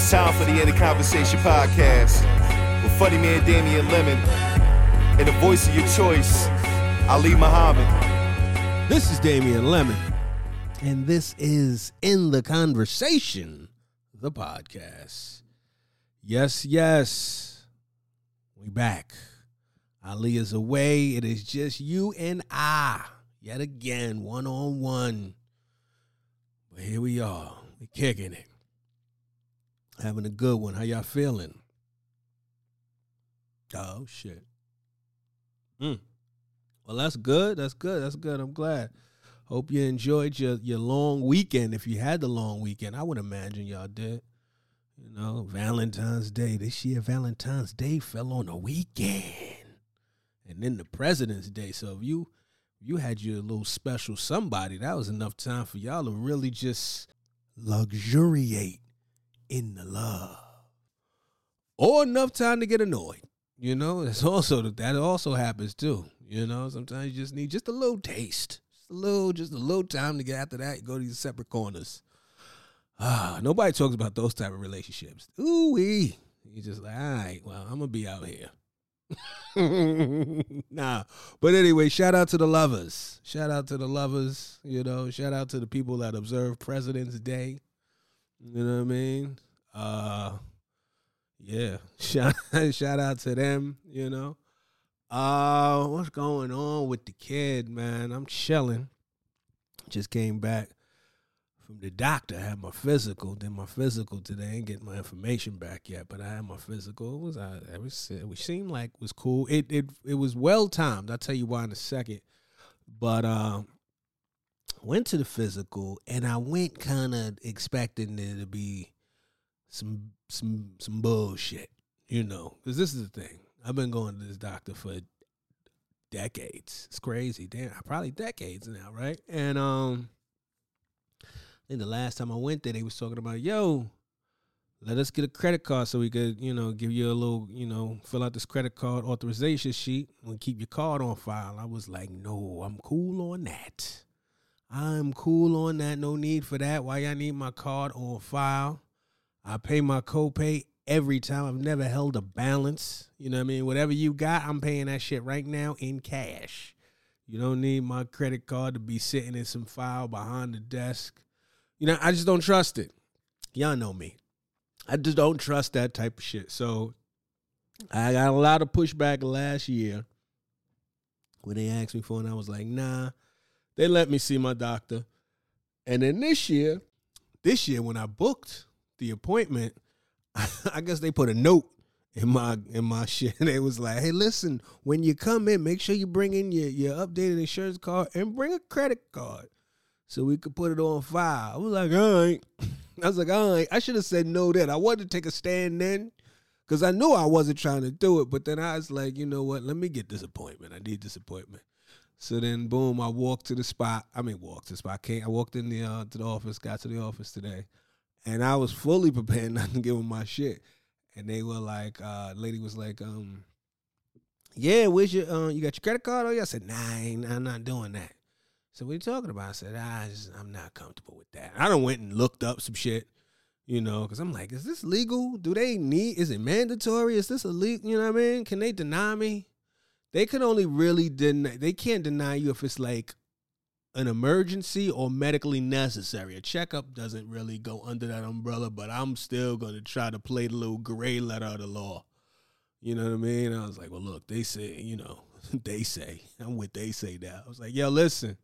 It's time for the End of Conversation podcast with funny man Damian Lemon and the voice of your choice, Ali Muhammad. This is Damian Lemon, and this is In the Conversation, the podcast. Yes, we back. Ali is away. It is just you and I, yet again, one-on-one. But here we are. We're kicking it. Having a good one. How y'all feeling? Oh, shit. Well, that's good. I'm glad. Hope you enjoyed your long weekend. If you had the long weekend, I would imagine y'all did. You know, Valentine's Day. This year, Valentine's Day fell on a weekend. And then the President's Day. So if you had your little special somebody, that was enough time for y'all to really just luxuriate in the love. Or enough time to get annoyed. You know, that also happens too. You know, sometimes you just need just a little taste. Just a little time to get after that. You go to these separate corners. Nobody talks about those type of relationships. Ooh-wee. You just like, all right, well, I'm going to be out here. Nah. But anyway, shout out to the lovers. You know, shout out to the people that observe President's Day. You know what I mean? Yeah. Shout out to them, you know. What's going on with the kid, man? I'm chilling. Just came back from the doctor. I had my physical. Did my physical today. I ain't getting my information back yet, but I had my physical. It seemed like it was cool. It was well timed. I'll tell you why in a second. But went to the physical, and I went kind of expecting there to be some bullshit, you know, because this is the thing. I've been going to this doctor for decades. It's crazy. Damn, probably decades now, right? And I think the last time I went there, they was talking about, yo, let us get a credit card so we could, you know, give you a little, you know, fill out this credit card authorization sheet and keep your card on file. I was like, no, I'm cool on that. No need for that. Why y'all need my card on file? I pay my copay every time. I've never held a balance. You know what I mean? Whatever you got, I'm paying that shit right now in cash. You don't need my credit card to be sitting in some file behind the desk. You know, I just don't trust it. Y'all know me. I just don't trust that type of shit. So I got a lot of pushback last year when they asked me for it, and I was like, nah. They let me see my doctor. And then this year when I booked the appointment, I guess they put a note in my shit. And it was like, hey, listen, when you come in, make sure you bring in your updated insurance card and bring a credit card so we could put it on file. I was like, all right. I should have said no then. I wanted to take a stand then because I knew I wasn't trying to do it. But then I was like, you know what? Let me get this appointment. I need this appointment. So then, boom, I walked to the spot. I walked in to the office, got to the office today. And I was fully prepared not to give them my shit. And they were like, lady was like, yeah, where's your, you got your credit card? Oh, yeah. I said, nah, I'm not doing that. So what are you talking about? I said, I'm not comfortable with that. I done went and looked up some shit, you know, because I'm like, is this legal? Is it mandatory? Is this illegal? You know what I mean? Can they deny me? They can only really they can't deny you if it's like an emergency or medically necessary. A checkup doesn't really go under that umbrella, but I'm still going to try to play the little gray letter of the law. You know what I mean? I was like, well, look, they say, you know, they say. I'm with they say now. I was like, yo, listen,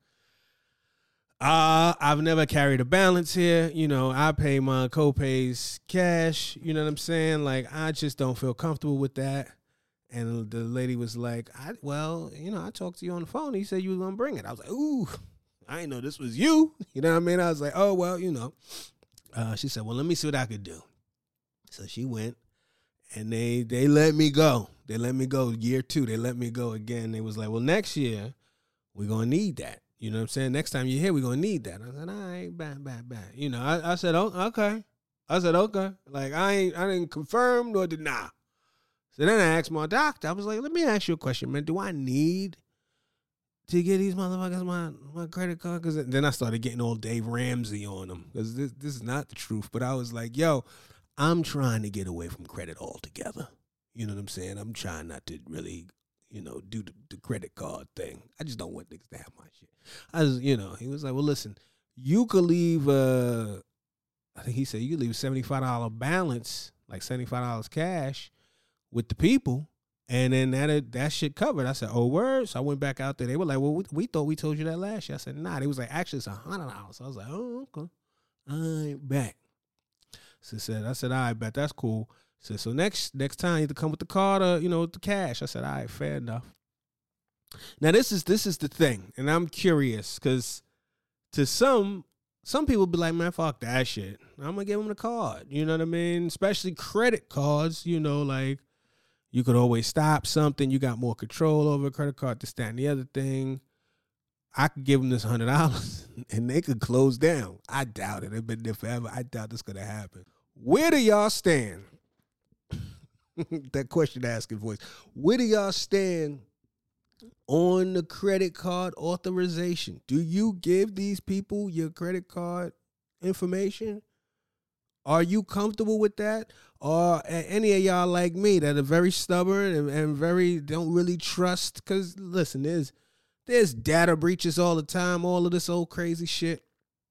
I've never carried a balance here. You know, I pay my copays cash. You know what I'm saying? Like, I just don't feel comfortable with that. And the lady was like, I talked to you on the phone. He said you were going to bring it. I was like, ooh, I didn't know this was you. You know what I mean? I was like, oh, well, you know. She said, well, let me see what I could do. So she went, and they let me go. They let me go. Year 2, they let me go again. They was like, well, next year, we're going to need that. You know what I'm saying? Next time you're here, we're going to need that. I said, all right, bad. You know, I said, oh, okay. Like, I didn't confirm nor deny. So then I asked my doctor, I was like, let me ask you a question, man. Do I need to get these motherfuckers my credit card? Because then I started getting all Dave Ramsey on them because this is not the truth. But I was like, yo, I'm trying to get away from credit altogether. You know what I'm saying? I'm trying not to really, do the credit card thing. I just don't want niggas to have my shit. He was like, well, listen, you could leave, I think he said you could leave a $75 balance, like $75 cash with the people, and then that shit covered. I said, oh, word? So I went back out there. They were like, well, we thought we told you that last year. I said, nah. They was like, actually, it's $100. So I was like, oh, okay. I ain't back. So I said, all right, bet, that's cool. So next time you have to come with the card or, with the cash. I said, all right, fair enough. Now this is the thing, and I'm curious because to some people be like, man, fuck that shit. I'm gonna give them the card. You know what I mean? Especially credit cards. Like you could always stop something. You got more control over a credit card, this, that, and the other thing. I could give them this $100 and they could close down. I doubt it. They've been there forever. I doubt this gonna happen. Where do y'all stand? That question asking voice. Where do y'all stand on the credit card authorization? Do you give these people your credit card information? Are you comfortable with that? Or any of y'all like me that are very stubborn and very don't really trust? Because listen, there's data breaches all the time, all of this old crazy shit.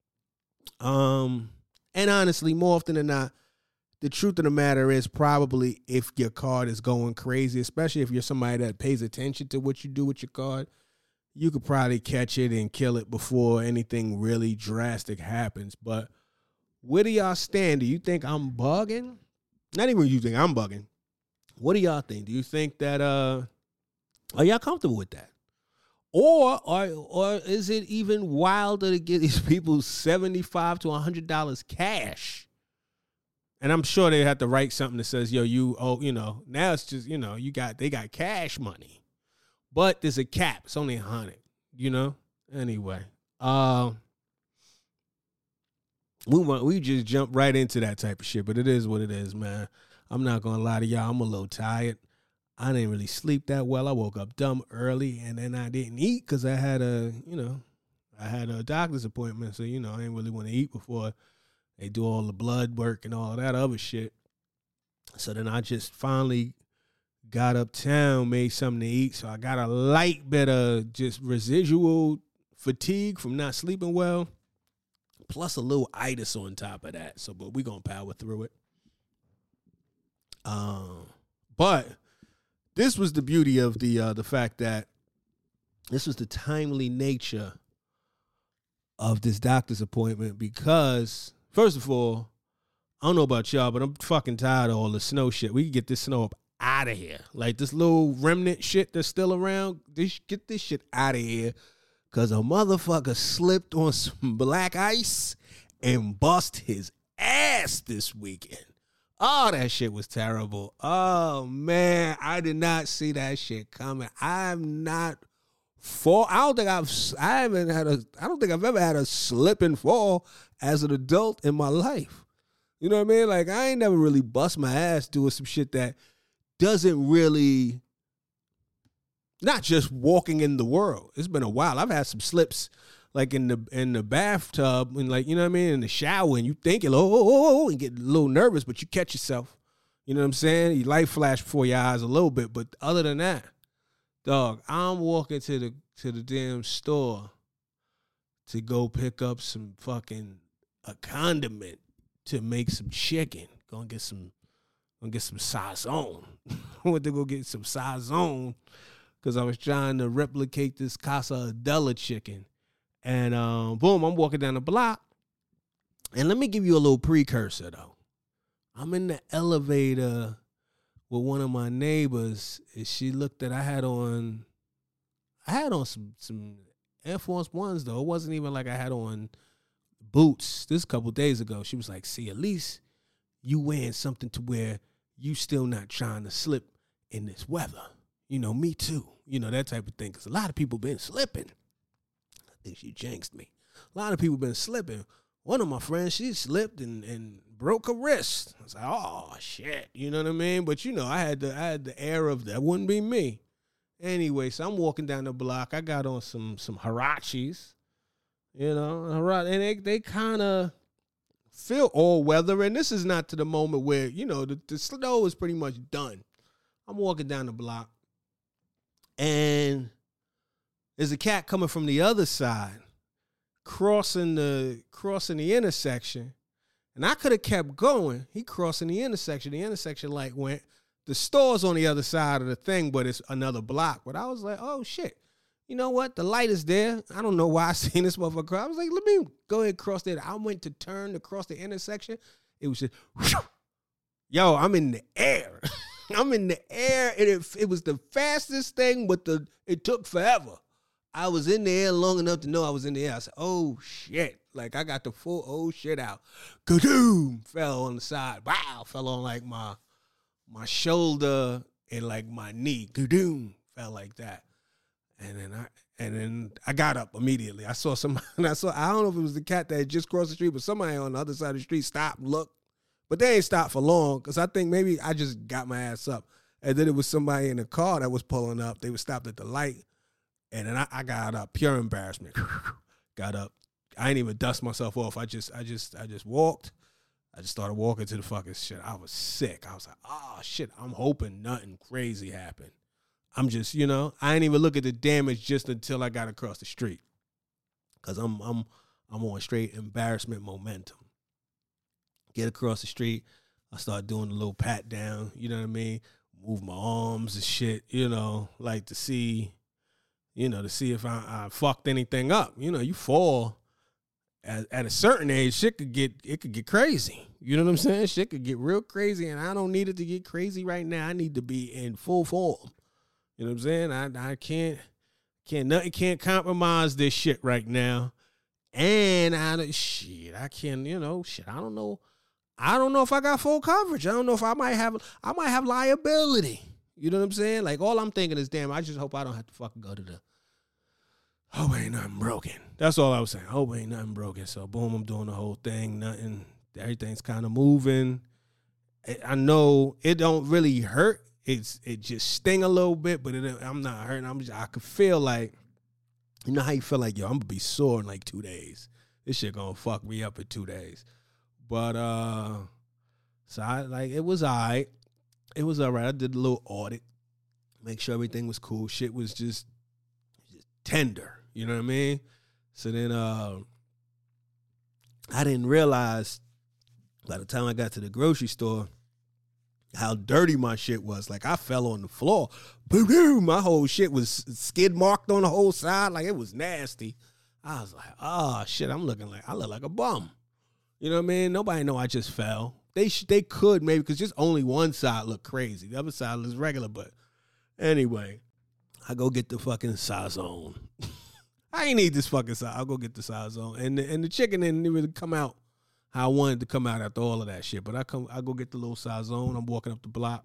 And honestly, more often than not, the truth of the matter is probably if your card is going crazy, especially if you're somebody that pays attention to what you do with your card, you could probably catch it and kill it before anything really drastic happens. But where do y'all stand? Do you think I'm bugging? Not even you think I'm bugging. What do y'all think? Do you think that are y'all comfortable with that? Or is it even wilder to get these people $75 to $100 cash? And I'm sure they have to write something that says, yo, now it's just, they got cash money. But there's a cap. It's only 100, Anyway. We just jump right into that type of shit, but it is what it is, man. I'm not going to lie to y'all. I'm a little tired. I didn't really sleep that well. I woke up dumb early, and then I didn't eat because I had a doctor's appointment. So, I didn't really want to eat before they do all the blood work and all that other shit. So then I just finally got uptown, made something to eat. So I got a light bit of just residual fatigue from not sleeping well, plus a little itis on top of that. So, but we're going to power through it. But this was the beauty of the fact that this was the timely nature of this doctor's appointment because, first of all, I don't know about y'all, but I'm fucking tired of all the snow shit. We can get this snow up out of here. Like this little remnant shit that's still around, get this shit out of here because a motherfucker slipped on some black ice and bust his ass this weekend. Oh, that shit was terrible. Oh, man, I did not see that shit coming. I don't think I've ever had a slip and fall as an adult in my life. You know what I mean? Like, I ain't never really bust my ass doing some shit that doesn't really, not just walking in the world. It's been a while. I've had some slips like in the bathtub and like, you know what I mean, in the shower, and you think and get a little nervous, but you catch yourself. You know what I'm saying? You light flash before your eyes a little bit, but other than that, dog, I'm walking to the damn store to go pick up some a condiment to make some chicken. Gonna get some sazon. I went to go get some sazon because I was trying to replicate this Casa Adela chicken. And boom, I'm walking down the block. And let me give you a little precursor, though. I'm in the elevator with one of my neighbors, and she looked at, I had on some Air Force Ones, though. It wasn't even like I had on boots. This a couple days ago, she was like, see, at least you wearing something to where you still not trying to slip in this weather. Me too. That type of thing. Because a lot of people been slipping. I think she jinxed me. A lot of people been slipping. One of my friends, she slipped and broke her wrist. I was like, oh, shit. You know what I mean? But, I had the air of that wouldn't be me. Anyway, so I'm walking down the block. I got on some Huaraches, and they kind of feel all weather, and this is not to the moment where, you know, the snow is pretty much done. I'm walking down the block, and there's a cat coming from the other side, crossing the intersection, and I could have kept going. He crossing the intersection. The intersection light went. The store's on the other side of the thing, but it's another block. But I was like, oh, shit. You know what? The light is there. I don't know why I seen this motherfucker. I was like, let me go ahead and cross there. I went to turn to cross the intersection. It was just, whoosh. Yo, I'm in the air. I'm in the air, and it was the fastest thing, but it took forever. I was in the air long enough to know I was in the air. I said, oh, shit. Like, I got the full oh, shit out. Kadoom! Fell on the side. Wow! Fell on, like, my shoulder and, like, my knee. Kadoom! Fell like that. And then I got up immediately. I saw somebody. I don't know if it was the cat that had just crossed the street, but somebody on the other side of the street stopped and looked. But they ain't stopped for long, because I think maybe I just got my ass up. And then it was somebody in the car that was pulling up. They were stopped at the light. And then I got up, pure embarrassment. Got up. I ain't even dust myself off. I just walked. I just started walking to the fucking shit. I was sick. I was like, oh shit, I'm hoping nothing crazy happened. I'm just, you know, I ain't even look at the damage just until I got across the street. Cause I'm on straight embarrassment momentum. Get across the street. I start doing a little pat down, you know what I mean? Move my arms and shit, you know, like to see if I fucked anything up. You know, you fall at a certain age, shit could get crazy. You know what I'm saying? Shit could get real crazy, and I don't need it to get crazy right now. I need to be in full form. You know what I'm saying? I nothing can't compromise this shit right now. And I don't know. I don't know if I got full coverage. I don't know if I might have liability. You know what I'm saying? Like, all I'm thinking is, damn, I just hope I don't have to fucking go to the, hope ain't nothing broken. That's all I was saying. Hope ain't nothing broken. So, boom, I'm doing the whole thing. Everything's kind of moving. I know it don't really hurt. It just sting a little bit, but I'm not hurting. I could feel like, you know how you feel like, yo, I'm going to be sore in like 2 days. This shit going to fuck me up in 2 days. But, so it was all right. It was all right. I did a little audit, make sure everything was cool. Shit was just tender. You know what I mean? So then I didn't realize by the time I got to the grocery store how dirty my shit was. Like, I fell on the floor. Boom, my whole shit was skid marked on the whole side. Like, it was nasty. I was like, oh, shit, I look like a bum. You know what I mean? Nobody know I just fell. They could maybe, because just only one side looked crazy. The other side was regular, but anyway, I go get the fucking Sazone. I ain't need this fucking Sazone. I'll go get the Sazone. And the chicken didn't really come out how I wanted to come out after all of that shit. But I go get the little Sazone. I'm walking up the block.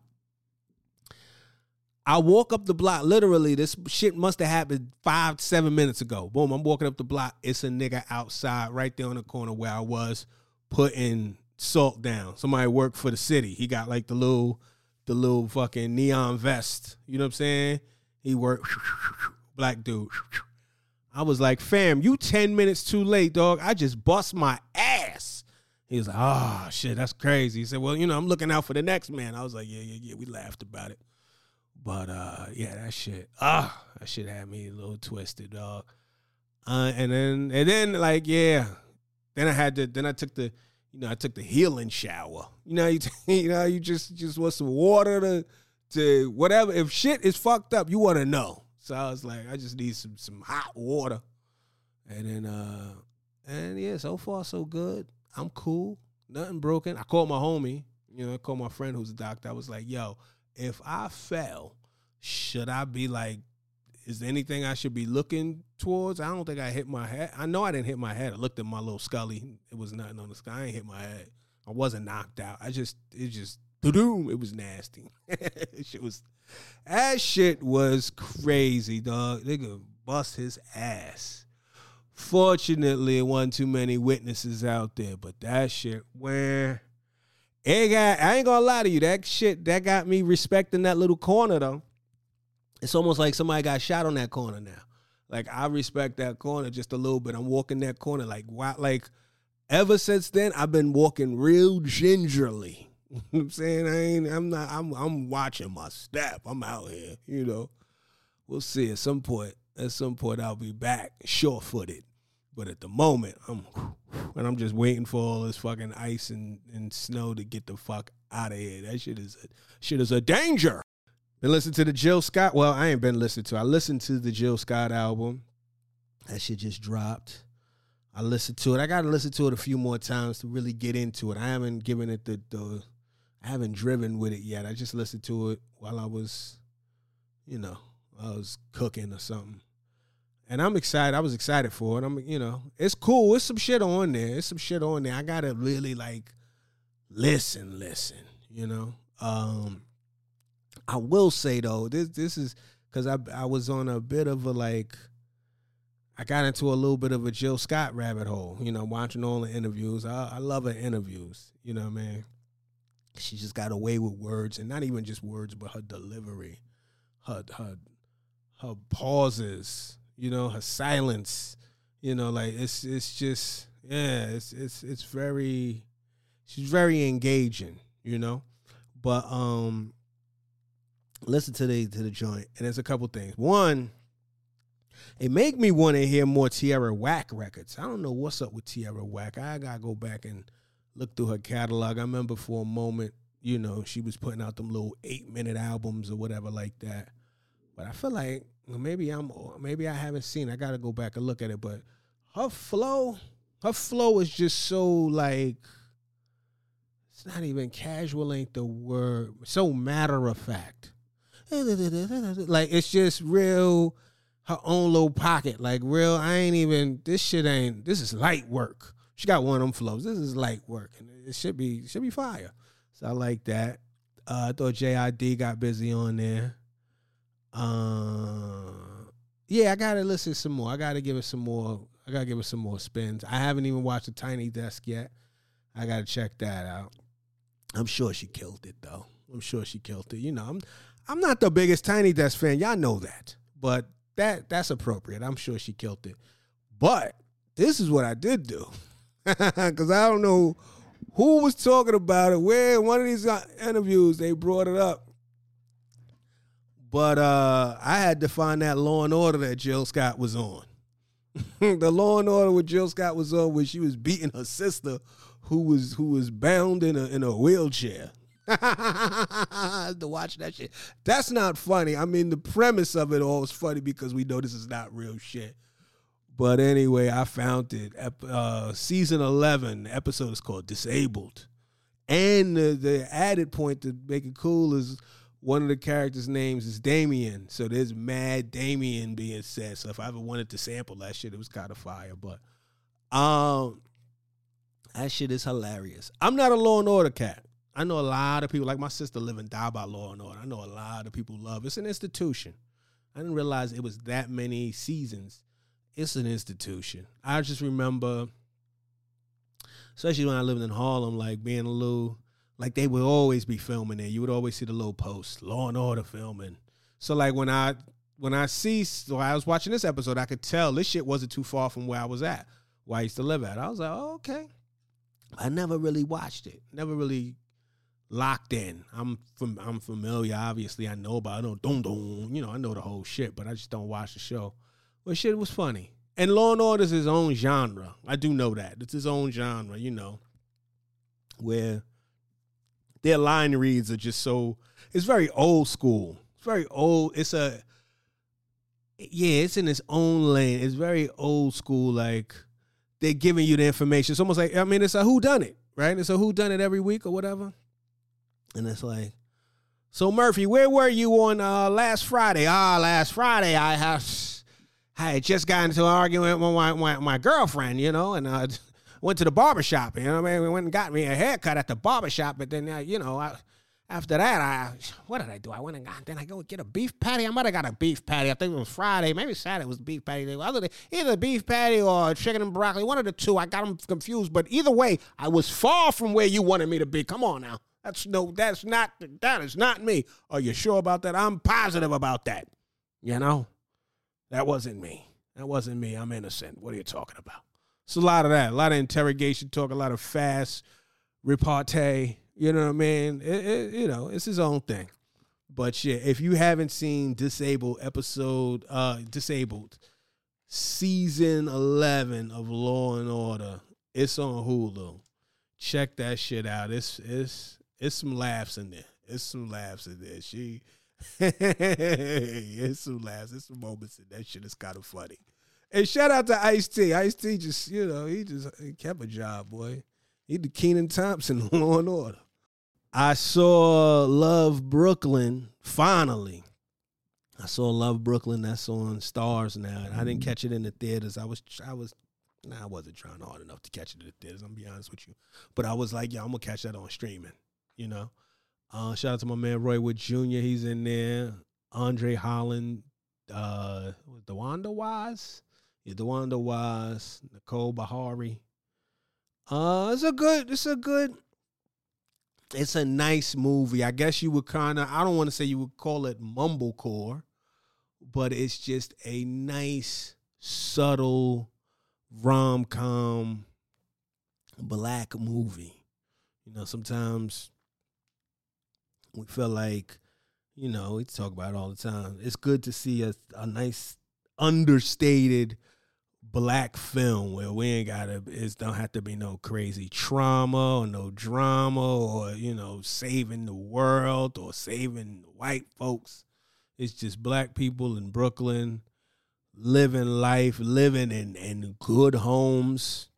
I walk up the block. Literally, this shit must have happened 5-7 minutes ago. Boom, I'm walking up the block. It's a nigga outside right there on the corner where I was putting salt down. Somebody worked for the city. He got like the little fucking neon vest. You know what I'm saying? He worked, black dude. I was like, fam, you 10 minutes too late, dog. I just bust my ass. He was like, oh, shit, that's crazy. He said, well, you know, I'm looking out for the next man. I was like, yeah. We laughed about it. But, yeah, that shit had me a little twisted, dog. And then, like, yeah. Then I took the healing shower. You just want some water to whatever. If shit is fucked up, you want to know. So I was like, I just need some hot water. And then, yeah, so far so good. I'm cool. Nothing broken. I called my homie. I called my friend who's a doctor. I was like, yo, if I fell, should I be like, is there anything I should be looking towards? I don't think I hit my head. I know I didn't hit my head. I looked at my little scully. It was nothing on the sky. I ain't hit my head. I wasn't knocked out. It just, boom, it was nasty. That shit was crazy, dog. Nigga bust his ass. Fortunately, it wasn't too many witnesses out there, but that shit, I ain't gonna lie to you, that got me respecting that little corner, though. It's almost like somebody got shot on that corner now. Like, I respect that corner just a little bit. I'm walking that corner like, wow, like, Ever since then, I've been walking real gingerly. You know what I'm saying? I'm watching my step. I'm out here, you know. We'll see at some point I'll be back short-footed. But at the moment, I'm just waiting for all this fucking ice and snow to get the fuck out of here. That shit is a danger. Been listening to the Jill Scott. Well, I ain't been listening to. I listened to the Jill Scott album. That shit just dropped. I listened to it. I got to listen to it a few more times to really get into it. I haven't given it I haven't driven with it yet. I just listened to it while I was cooking or something. And I'm excited. I was excited for it. It's cool. There's some shit on there. I got to really like listen, I will say though, this is because I was on a bit of I got into a little bit of a Jill Scott rabbit hole, watching all the interviews. I love her interviews, man. She just got away with words, and not even just words, but her delivery, her pauses, her silence, it's just, yeah, it's very, she's very engaging, but listen to the joint, and there's a couple things. One, it make me want to hear more Tierra Whack records. I don't know what's up with Tierra Whack. I gotta go back and look through her catalog. I remember for a moment, she was putting out them little 8-minute albums or whatever like that. But I feel like maybe I haven't seen. I gotta go back and look at it. But her flow is just so like, it's not even casual, ain't the word. So matter of fact. Like it's just real. Her own little pocket, like real. This is light work. She got one of them flows. This is light work, and it should be fire. So I like that. I thought JID got busy on there. Yeah, I gotta listen some more. I gotta give it some more spins. I haven't even watched the Tiny Desk yet. I gotta check that out. I'm sure she killed it though. I'm not the biggest Tiny Desk fan. Y'all know that, but. That's appropriate. I'm sure she killed it. But this is what I did do. Because I don't know who was talking about it, where in one of these interviews they brought it up. But I had to find that Law and Order that Jill Scott was on. The Law and Order with Jill Scott was on when she was beating her sister who was bound in a wheelchair. To watch that shit. That's not funny. I mean, the premise of it all is funny because we know this is not real shit. But anyway, I found it. Season 11, the episode is called Disabled. And the added point to make it cool is one of the characters' names is Damien. So there's mad Damien being said. So if I ever wanted to sample that shit, it was kind of fire. But that shit is hilarious. I'm not a Law and Order cat. I know a lot of people, like my sister, live and die by Law and Order. I know a lot of people love it. It's an institution. I didn't realize it was that many seasons. It's an institution. I just remember, especially when I lived in Harlem, like being a little, like they would always be filming there. You would always see the little posts, Law and Order filming. So like when I was watching this episode, I could tell this shit wasn't too far from where I was at, where I used to live at. I was like, oh, okay. I never really watched it. Never really locked in. I'm familiar. Obviously, I know about it. I know the whole shit, but I just don't watch the show. But shit was funny. And Law and Order is his own genre. I do know that. It's his own genre, where their line reads are just so, it's very old school. It's very old. It's in its own lane. It's very old school. Like they're giving you the information. It's almost like, it's a whodunit, right? It's a whodunit every week or whatever. And it's like, so Murphy, where were you on last Friday? Last Friday I had just gotten into an argument with my girlfriend, and went to the barbershop. We went and got me a haircut at the barbershop, but then, after that, what did I do? I went and then I go get a beef patty. I might have got a beef patty. I think it was Friday. Maybe Saturday was beef patty. Either beef patty or chicken and broccoli, one of the two. I got them confused, but either way, I was far from where you wanted me to be. Come on now. That is not me. Are you sure about that? I'm positive about that. That wasn't me. I'm innocent. What are you talking about? It's a lot of that. A lot of interrogation talk, a lot of fast repartee. You know what I mean? It's his own thing. But shit, if you haven't seen Disabled season 11 of Law and Order, it's on Hulu. Check that shit out. It's some laughs in there. It's some laughs in there. It's some laughs. It's some moments in that shit. It's kind of funny. And shout out to Ice-T. Ice-T just, he kept a job, boy. He the Kenan Thompson Law and Order. I saw Love Brooklyn, finally. I saw Love Brooklyn. That's on Stars now. And I didn't catch it in the theaters. I wasn't trying hard enough to catch it in the theaters, I'm going to be honest with you. But I was like, I'm going to catch that on streaming, Shout out to my man Roy Wood Jr. He's in there. Andre Holland, DeWanda Wise. Yeah, DeWanda Wise, Nicole Bahari. It's a nice movie. I guess you would I don't want to say you would call it mumblecore, but it's just a nice, subtle, rom-com black movie. Sometimes we feel like, we talk about it all the time. It's good to see a nice, understated black film where we ain't don't have to be no crazy trauma or no drama or, saving the world or saving white folks. It's just black people in Brooklyn living life, living in good homes,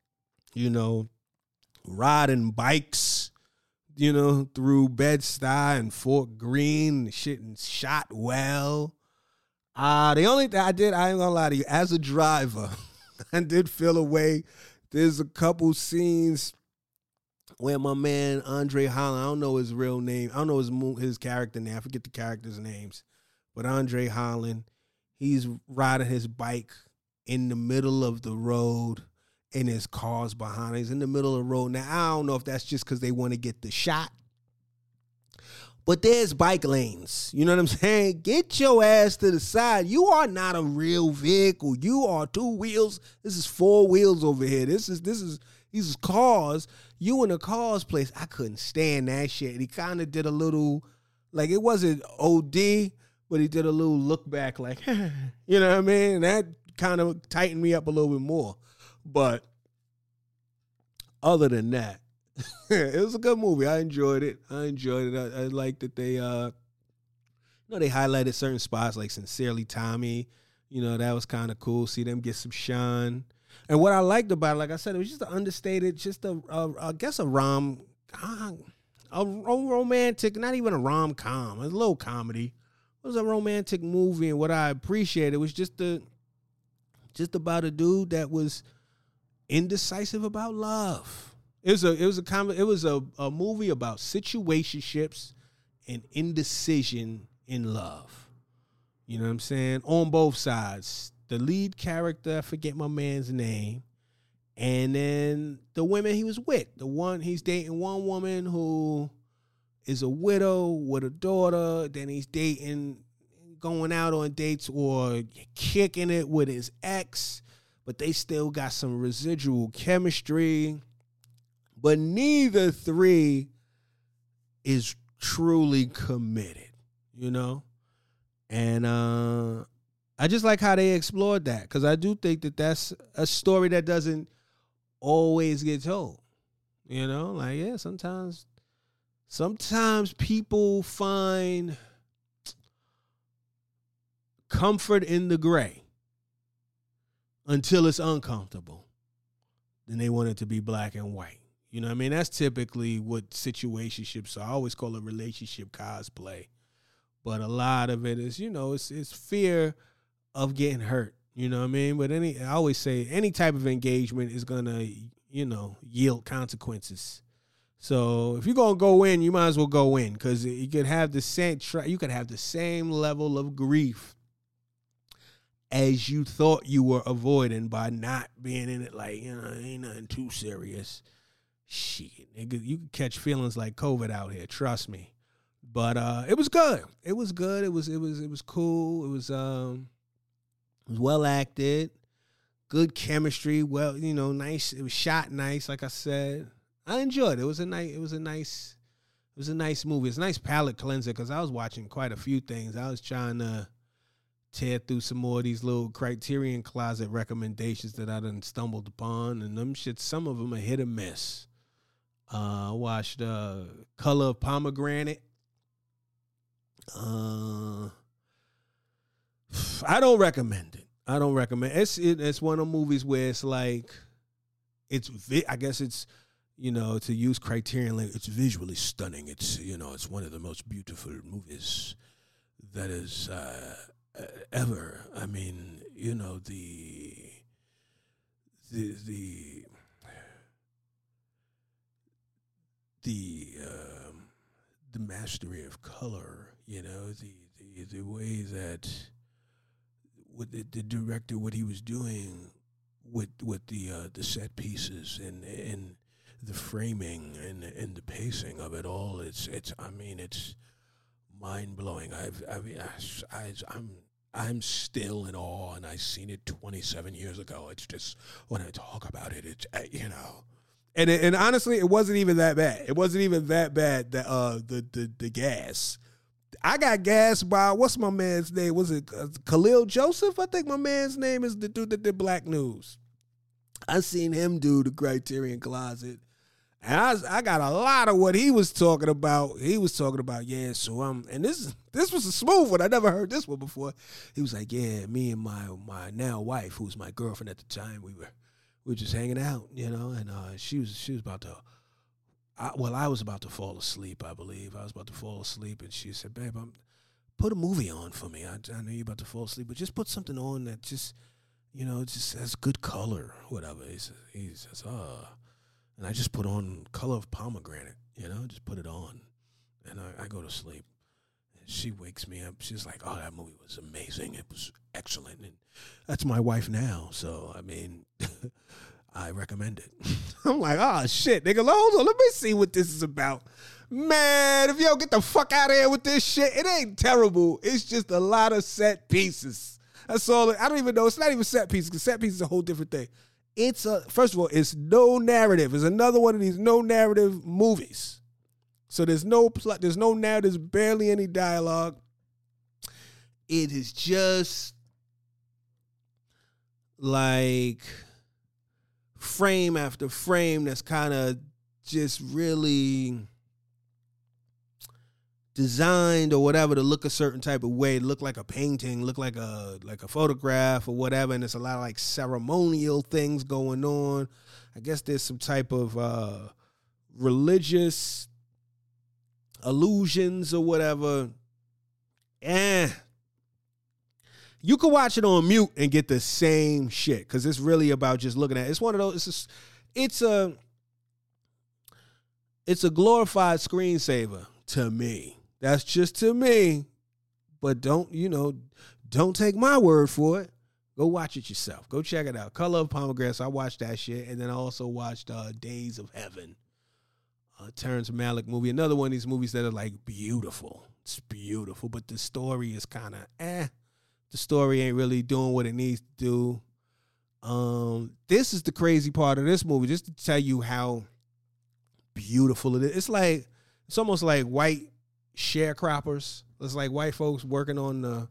riding bikes, through Bed-Stuy and Fort Greene, shit, and shot well. The only thing I ain't gonna lie to you, as a driver, I did feel a way. There's a couple scenes where my man Andre Holland, I don't know his real name, I don't know his character name, I forget the characters' names, but Andre Holland, he's riding his bike in the middle of the road and his car's behind him. He's in the middle of the road. Now, I don't know if that's just because they want to get the shot, but there's bike lanes. You know what I'm saying? Get your ass to the side. You are not a real vehicle. You are two wheels. This is four wheels over here. These is cars. You in a car's place. I couldn't stand that shit. He kind of did a little, like, it wasn't OD, but he did a little look back, like, you know what I mean? And that kind of tightened me up a little bit more. But other than that, it was a good movie. I enjoyed it. I like that they, they highlighted certain spots like Sincerely Tommy. That was kind of cool. See them get some shine. And what I liked about it, like I said, it was just an understated, just I guess a romantic, not even a rom-com. It was a little comedy. It was a romantic movie, and what I appreciated was just about a dude that was indecisive about love. It was a movie about situationships and indecision in love. You know what I'm saying? On both sides. The lead character, I forget my man's name, and then the women he was with. He's dating one woman who is a widow with a daughter. Then he's going out on dates or kicking it with his ex, but they still got some residual chemistry. But neither three is truly committed, And I just like how they explored that, because I do think that that's a story that doesn't always get told. Sometimes people find comfort in the gray until it's uncomfortable. Then they want it to be black and white. You know what I mean? That's typically what situationships are. I always call it relationship cosplay. But a lot of it is, it's fear of getting hurt. You know what I mean? But I always say any type of engagement is going to, yield consequences. So if you're going to go in, you might as well go in, because you could have the same level of grief as you thought you were avoiding by not being in it. Like, ain't nothing too serious. Shit, nigga, you can catch feelings like COVID out here. Trust me. But it was good. It was good. It was cool. It was well acted. good chemistry. Well, nice. It was shot nice, like I said. I enjoyed it. It was a nice movie. It's a nice palate cleanser because I was watching quite a few things. I was trying to tear through some more of these little Criterion Closet recommendations that I done stumbled upon, and them shit, some of them are hit or miss. I watched Color of Pomegranate. I don't recommend it. It's one of the movies where it's like, I guess it's, to use Criterion, it's visually stunning. It's, it's one of the most beautiful movies that is ever. I mean, the mastery of color, the way that with the director, what he was doing with the set pieces and the framing and the pacing of it all, it's mind blowing. I'm still in awe, and I seen it 27 years ago. It's just, when I talk about it, it's And honestly, it wasn't even that bad. It wasn't even that bad. The gas. I got gassed by, what's my man's name? Was it Khalil Joseph? I think my man's name is the dude that did Black News. I seen him do the Criterion Closet. And I got a lot of what he was talking about. He was talking about, and this was a smooth one. I never heard this one before. He was like, me and my now wife, who was my girlfriend at the time, we were just hanging out, and she was about to, I was about to fall asleep, I believe. I was about to fall asleep, and she said, babe, put a movie on for me. I know you're about to fall asleep, but just put something on that just has good color, whatever. He says, and I just put on Color of Pomegranate, just put it on, and I go to sleep. And she wakes me up. She's like, oh, that movie was amazing. It was excellent. And that's my wife now, so, I mean, I recommend it. I'm like, oh, shit, nigga, hold on, let me see what this is about. Man, if you don't get the fuck out of here with this shit, it ain't terrible. It's just a lot of set pieces. That's all. I don't even know. It's not even set pieces, because set pieces is a whole different thing. First of all, it's no narrative. It's another one of these no narrative movies. So there's no plot, there's no narrative, there's barely any dialogue. It is just like frame after frame that's kind of just really designed or whatever to look a certain type of way, look like a painting, look like a photograph or whatever, and there's a lot of like ceremonial things going on. I guess there's some type of religious allusions or whatever. You can watch it on mute and get the same shit, because it's really about just looking at it. It's one of those, it's a glorified screensaver to me. That's just to me. But don't take my word for it. Go watch it yourself. Go check it out. Color of Pomegranate. So I watched that shit. And then I also watched Days of Heaven. Terrence Malick movie. Another one of these movies that are like beautiful. It's beautiful. But the story is kind of The story ain't really doing what it needs to do. This is the crazy part of this movie, just to tell you how beautiful it is. It's almost like white sharecroppers. It's like white folks working on the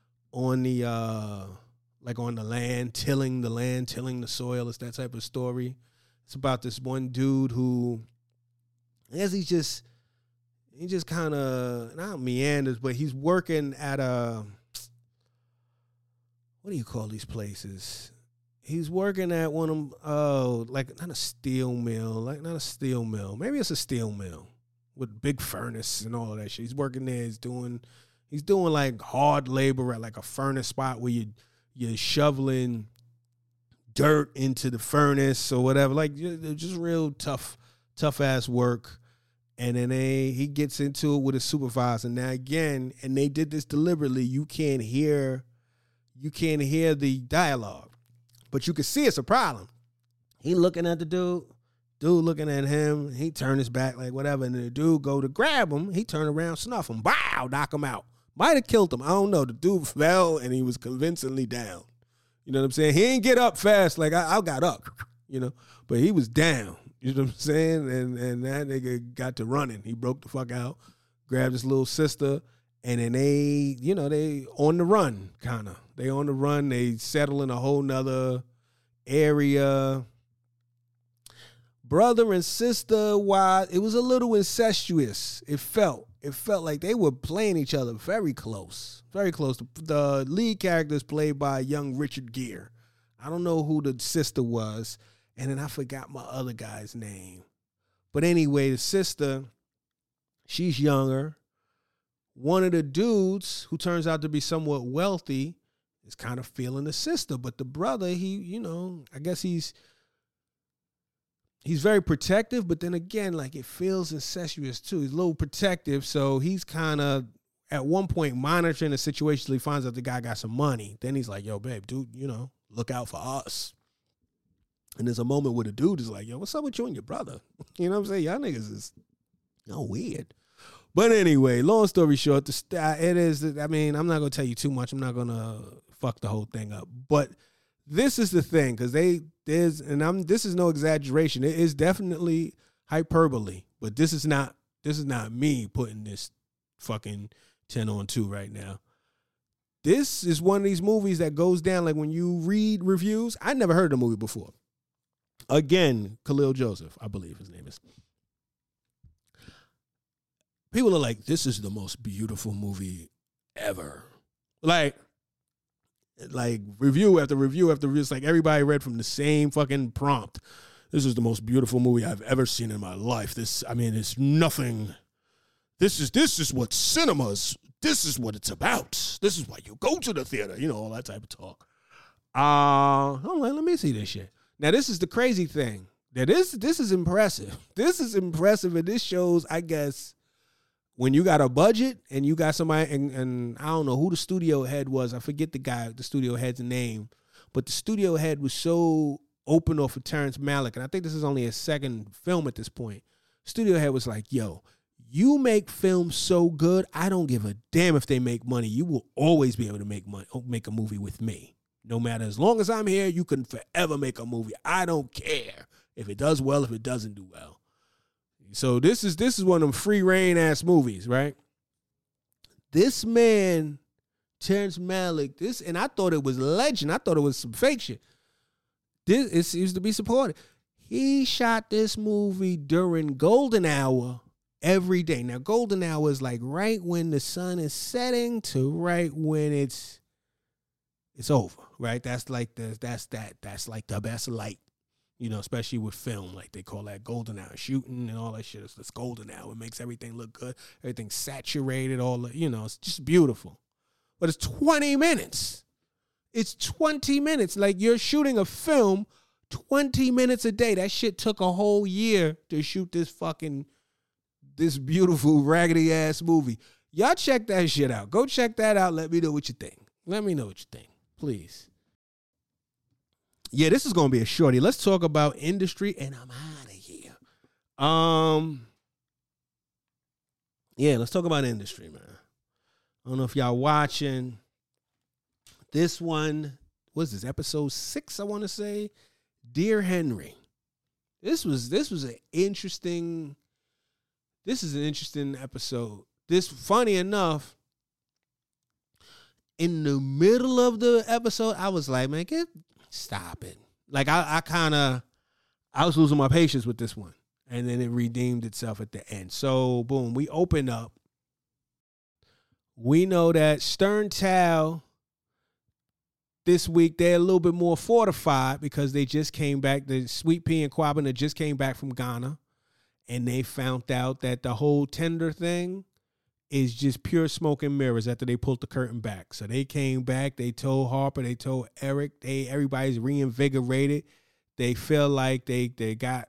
land, tilling the soil. It's that type of story. It's about this one dude who, I guess he just kind of, not meanders, but he's working at what do you call these places? He's working at one of them, not a steel mill. Maybe it's a steel mill with big furnace and all of that shit. He's working there. He's doing like hard labor at like a furnace spot where you're shoveling dirt into the furnace or whatever. Like just real tough ass work. And then he gets into it with his supervisor. Now again, and they did this deliberately, you can't hear the dialogue, but you can see it's a problem. He looking at the dude looking at him. He turned his back like whatever, and the dude go to grab him. He turned around, snuff him, bow, knock him out. Might have killed him. I don't know. The dude fell, and he was convincingly down. You know what I'm saying? He ain't get up fast like I got up, you know, but he was down. You know what I'm saying? And that nigga got to running. He broke the fuck out, grabbed his little sister, and then they on the run, kind of. They on the run. They settle in a whole nother area. Brother and sister, while it was a little incestuous, it felt like they were playing each other very close. Very close. The lead character is played by young Richard Gere. I don't know who the sister was, and then I forgot my other guy's name. But anyway, the sister, she's younger. One of the dudes, who turns out to be somewhat wealthy, is kind of feeling the sister. But the brother, I guess he's very protective, but then again, like, it feels incestuous too. He's a little protective, so he's kind of at one point monitoring the situation till he finds out the guy got some money. Then he's like, yo, babe, dude, look out for us. And there's a moment where the dude is like, yo, what's up with you and your brother? You know what I'm saying? Y'all niggas is weird. But anyway, long story short, it is, I'm not going to tell you too much. I'm not going to fuck the whole thing up. But this is the thing, because this is no exaggeration. It is definitely hyperbole, but this is not me putting this fucking 10 on 2 right now. This is one of these movies that goes down, like, when you read reviews. I never heard of the movie before. Again, Khalil Joseph, I believe his name is. People are like, this is the most beautiful movie ever. Like review after review after review. It's like everybody read from the same fucking prompt. This is the most beautiful movie I've ever seen in my life. It's nothing. This is what cinemas, this is what it's about. This is why you go to the theater. All that type of talk. Let me see this shit. Now, this is the crazy thing. That this is impressive. This is impressive, and this shows, I guess, when you got a budget and you got somebody, and I don't know who the studio head was. I forget the studio head's name, but the studio head was so open off of Terrence Malick, and I think this is only his second film at this point. Studio head was like, yo, you make films so good, I don't give a damn if they make money. You will always be able to make a movie with me. No matter, as long as I'm here, you can forever make a movie. I don't care if it does well, if it doesn't do well. So this is one of them free reign ass movies, right? This man, Terrence Malick, and I thought it was legend. I thought it was some fake shit. It seems to be supported. He shot this movie during golden hour every day. Now, golden hour is like right when the sun is setting to right when it's over, right? That's like the best light. Especially with film, like they call that golden hour, shooting and all that shit. It's golden hour. It makes everything look good. Everything's saturated. It's just beautiful. But it's 20 minutes. It's 20 minutes. Like, you're shooting a film 20 minutes a day. That shit took a whole year to shoot this beautiful raggedy ass movie. Y'all check that shit out. Go check that out. Let me know what you think. Please. Yeah, this is going to be a shorty. Let's talk about industry, and I'm out of here. Yeah, let's talk about industry, man. I don't know if y'all watching this one. What's this, episode 6, I want to say? Dear Henry. This is an interesting episode. Funny enough, in the middle of the episode, I was like, man, stop it. Like, I was losing my patience with this one. And then it redeemed itself at the end. So, boom, we open up. We know that Stern Tal, this week, they're a little bit more fortified because they just came back. The Sweet Pea and Kwabena just came back from Ghana. And they found out that the whole tender thing is just pure smoke and mirrors after they pulled the curtain back. So they came back. They told Harper. They told Eric. Everybody's reinvigorated. They feel like they got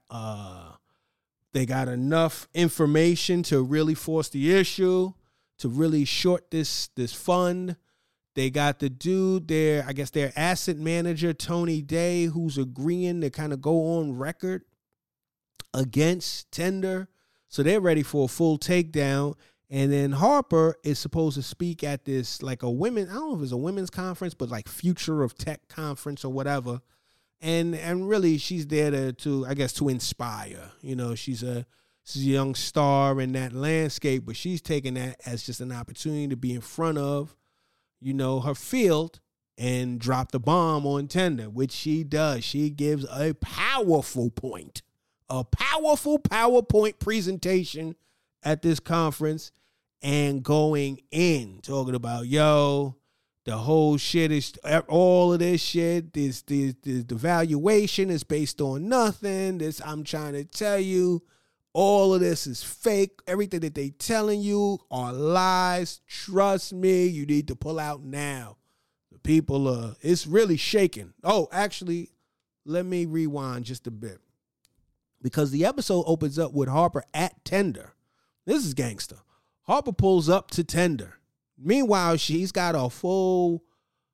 enough information to really force the issue, to really short this fund. They got the dude there, I guess their asset manager, Tony Day, who's agreeing to kind of go on record against Tender. So they're ready for a full takedown. And then Harper is supposed to speak at this, like I don't know if it's a women's conference, but like Future of Tech conference or whatever. And really she's there to I guess to inspire. You know, she's a young star in that landscape, but she's taking that as just an opportunity to be in front of, you know, her field and drop the bomb on Tender, which she does. She gives a powerful point, a powerful PowerPoint presentation at this conference and going in, talking about, yo, the whole shit is, all of this shit, the valuation is based on nothing. I'm trying to tell you, all of this is fake. Everything that they telling you are lies. Trust me, you need to pull out now. The people it's really shaking. Oh, actually, let me rewind just a bit. Because the episode opens up with Harper at Tender. This is gangster. Harper pulls up to Tender. Meanwhile, she's got a full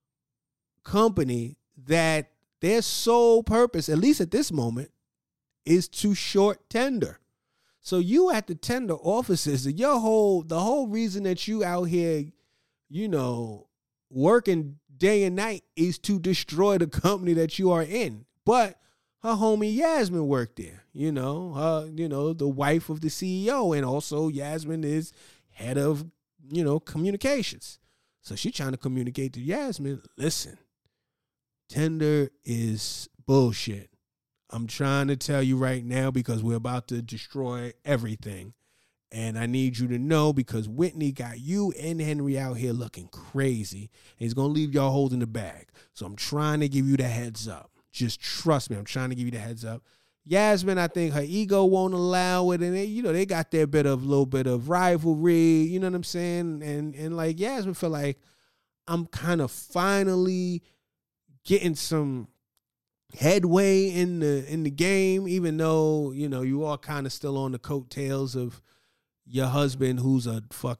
company that their sole purpose, at least at this moment, is to short Tender. So you at the Tender offices, the whole reason that you out here, you know, working day and night is to destroy the company that you are in. But her homie Yasmin worked there, you know, the wife of the CEO, and also Yasmin is head of, you know, communications. So she trying to communicate to Yasmin, listen, Tender is bullshit. I'm trying to tell you right now because we're about to destroy everything. And I need you to know because Whitney got you and Henry out here looking crazy. And he's going to leave y'all holding the bag. So I'm trying to give you the heads up. Just trust me. I'm trying to give you the heads up. Yasmin, I think her ego won't allow it. And they got their little bit of rivalry. You know what I'm saying? And like Yasmin feel like I'm kind of finally getting some headway in the game, even though, you know, you are kind of still on the coattails of your husband who's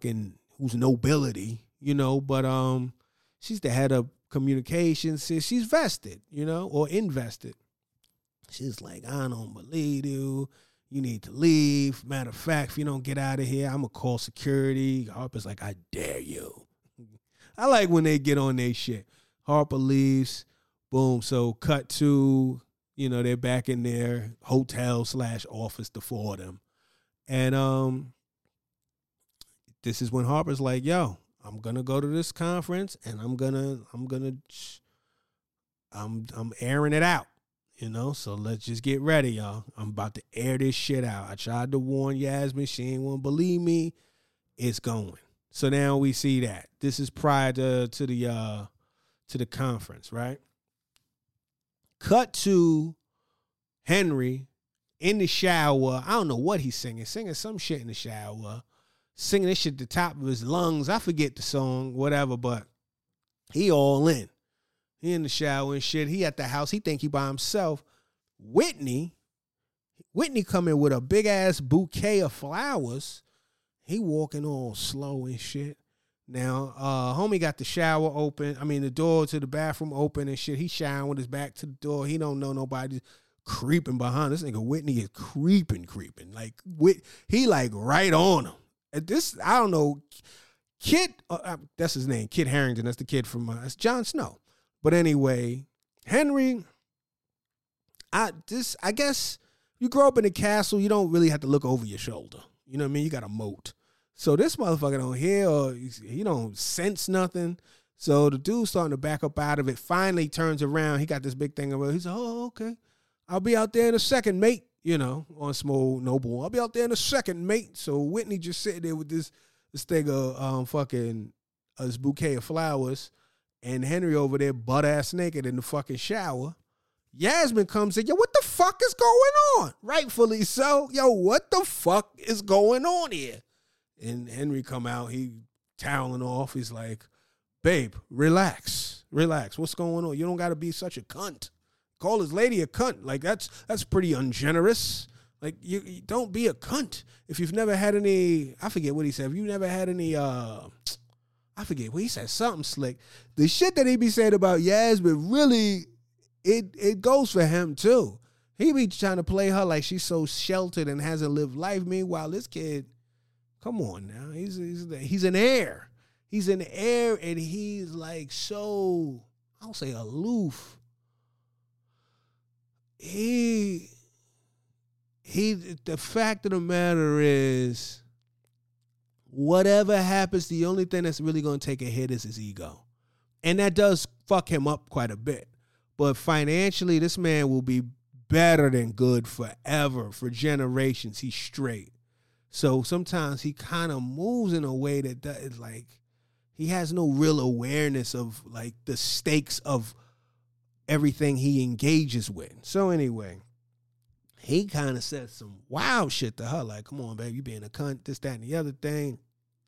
nobility, you know, but she's the head of communications. She's vested, you know, or invested. She's like, I don't believe you. You need to leave. Matter of fact, if you don't get out of here, I'm going to call security. Harper's like, I dare you. I like when they get on their shit. Harper leaves. Boom. So cut to, you know, they're back in their hotel/office, the four of them. And this is when Harper's like, yo, I'm going to go to this conference and I'm airing it out, you know? So let's just get ready, y'all. I'm about to air this shit out. I tried to warn Yasmin. She ain't want to believe me. It's going. So now we see that. This is prior to the conference, right? Cut to Henry in the shower. I don't know what he's singing some shit in the shower, singing this shit at the top of his lungs. I forget the song, whatever, but he all in. He in the shower and shit. He at the house. He think he by himself. Whitney come in with a big ass bouquet of flowers. He walking all slow and shit. Now, homie got the shower open. I mean, the door to the bathroom open and shit. He showering with his back to the door. He don't know nobody creeping behind. This nigga Whitney is creeping. Like, he like right on him. At this, I don't know. Kit, that's his name. Kit Harington. That's the kid from, that's Jon Snow. But anyway, Henry, I guess you grow up in a castle, you don't really have to look over your shoulder. You know what I mean? You got a moat. So this motherfucker don't hear or he don't sense nothing. So the dude's starting to back up out of it. Finally turns around. He got this big thing around. He's like, oh, okay. I'll be out there in a second, mate. You know, on small noble. I'll be out there in a second, mate. So Whitney just sitting there with this thing of this bouquet of flowers. And Henry over there butt-ass naked in the fucking shower. Yasmin comes in, yo, what the fuck is going on? Rightfully so. Yo, what the fuck is going on here? And Henry come out, he toweling off. He's like, babe, relax. What's going on? You don't got to be such a cunt. Call his lady a cunt. Like, that's pretty ungenerous. Like, you don't be a cunt. If you've never had any, I forget what he said. If you've never had any, I forget what he said, something slick. The shit that he be saying about Yasmin, really, it goes for him, too. He be trying to play her like she's so sheltered and hasn't lived life. Meanwhile, this kid, Come on now. He's an heir. He's an heir, and he's like so, I'll say, aloof. The fact of the matter is, whatever happens, the only thing that's really going to take a hit is his ego. And that does fuck him up quite a bit. But financially, this man will be better than good forever, for generations. He's straight. So sometimes he kind of moves in a way that is like, he has no real awareness of like the stakes of everything he engages with. So anyway, he kind of said some wild shit to her, like, come on, babe, you being a cunt, this, that, and the other thing.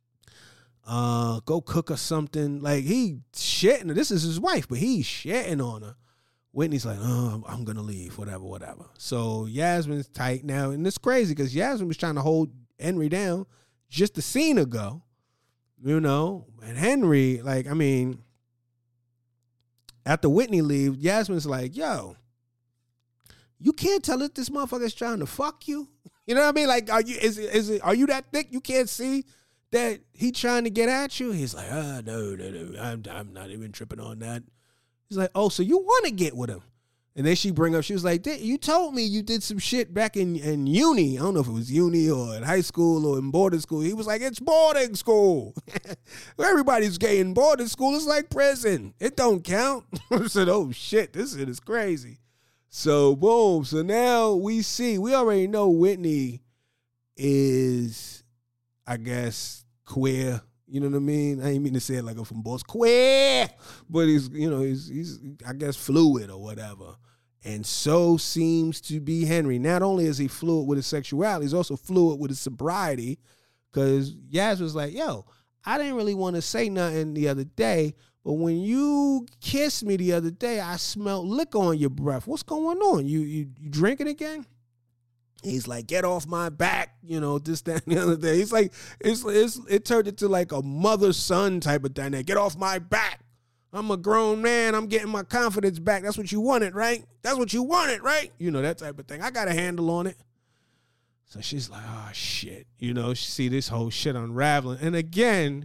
Go cook her something. Like, he shitting her. This is his wife, but he's shitting on her. Whitney's like, oh, I'm going to leave, whatever. So Yasmin's tight now. And it's crazy because Yasmin was trying to hold Henry down just a scene ago, you know. And Henry, like, I mean, after Whitney leaves, Yasmin's like, yo, you can't tell it this motherfucker's trying to fuck you. You know what I mean? Like, are you that thick? You can't see that he trying to get at you? He's like, no, I'm not even tripping on that. He's like, oh, so you want to get with him? And then she was like, you told me you did some shit back in uni. I don't know if it was uni or in high school or in boarding school. He was like, it's boarding school. Everybody's gay in boarding school. It's like prison. It don't count. I said, oh, shit, this shit is crazy. So, boom. So now we already know Whitney is, I guess, queer. You know what I mean? I ain't mean to say it like I'm from Boston. Queer! But he's I guess, fluid or whatever. And so seems to be Henry. Not only is he fluid with his sexuality, he's also fluid with his sobriety. Because Yaz was like, yo, I didn't really want to say nothing the other day, but when you kissed me the other day, I smelled liquor on your breath. What's going on? You drinking again? He's like, get off my back, you know, this, that, and the other day. He's like, it turned into like a mother-son type of dynamic. Get off my back. I'm a grown man. I'm getting my confidence back. That's what you wanted, right? That's what you wanted, right? You know, that type of thing. I got a handle on it. So she's like, oh, shit. You know, she see this whole shit unraveling. And again,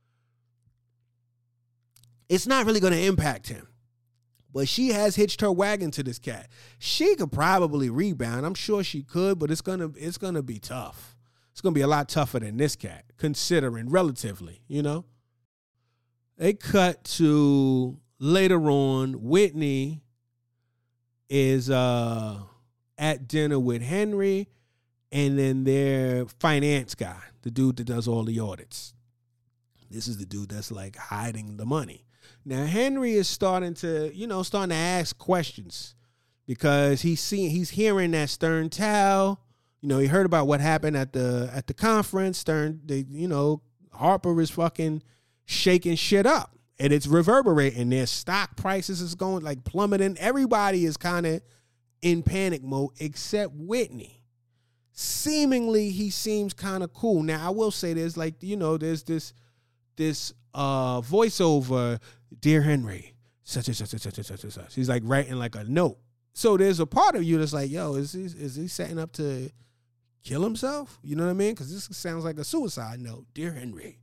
it's not really going to impact him. But she has hitched her wagon to this cat. She could probably rebound. I'm sure she could, but it's gonna be tough. It's gonna be a lot tougher than this cat, considering relatively, you know. They cut to later on. Whitney is at dinner with Henry, and then their finance guy, the dude that does all the audits. This is the dude that's like hiding the money. Now, Henry is starting to ask questions because he's hearing that Stern tell. You know, he heard about what happened at the conference. Harper is fucking shaking shit up, and it's reverberating. Their stock prices is going like plummeting. Everybody is kind of in panic mode except Whitney. Seemingly, he seems kind of cool. Now, I will say there's like, you know, there's this voiceover, dear Henry, such and such. He's like writing like a note. So there's a part of you that's like, yo, is he setting up to kill himself? You know what I mean? Because this sounds like a suicide note. Dear Henry,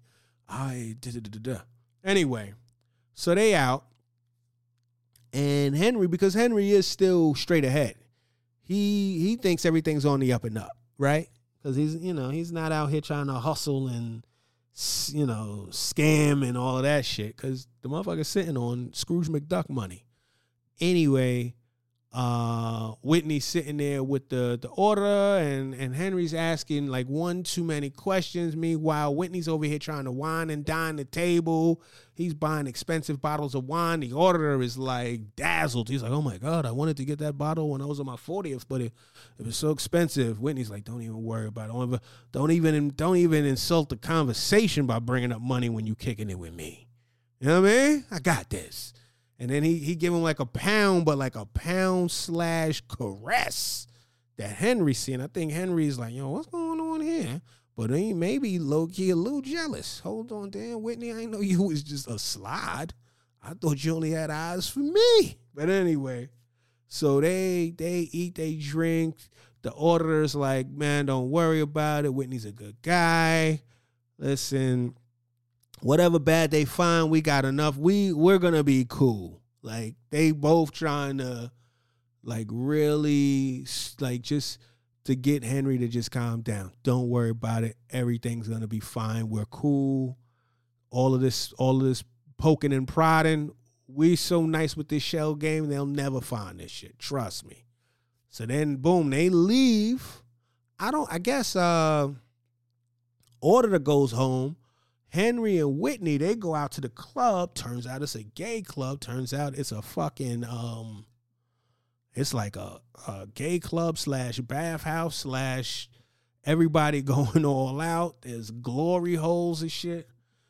Anyway, so they out. And Henry, because Henry is still straight ahead, he thinks everything's on the up and up, right? Because he's not out here trying to hustle and, you know, scam and all of that shit, because the motherfucker's sitting on Scrooge McDuck money. Anyway, Whitney's sitting there with the order, and Henry's asking like one too many questions. Meanwhile, Whitney's over here trying to wine and dine the table. He's buying expensive bottles of wine. The auditor is like dazzled. He's like, oh my God, I wanted to get that bottle when I was on my 40th, but it was so expensive. Whitney's like, don't even worry about it. Don't even insult the conversation by bringing up money when you kicking it with me. You know what I mean? I got this. And then he give him like a pound, but like a pound/caress that Henry seen. I think Henry's like, yo, what's going on here? But he maybe low-key a little jealous. Hold on, damn, Whitney, I know you was just a slide. I thought you only had eyes for me. But anyway, so they eat, they drink. The auditor's like, man, don't worry about it. Whitney's a good guy. listen, whatever bad they find, we got enough. We're gonna be cool. Like, they both trying to, like, really, like, just to get Henry to just calm down. Don't worry about it. Everything's gonna be fine. We're cool. All of this poking and prodding. We so nice with this shell game, they'll never find this shit. Trust me. So then, boom, they leave. I guess Auditor goes home. Henry and Whitney, they go out to the club. Turns out it's a gay club. Turns out it's a fucking, it's like a gay club / bathhouse / everybody going all out. There's glory holes and shit.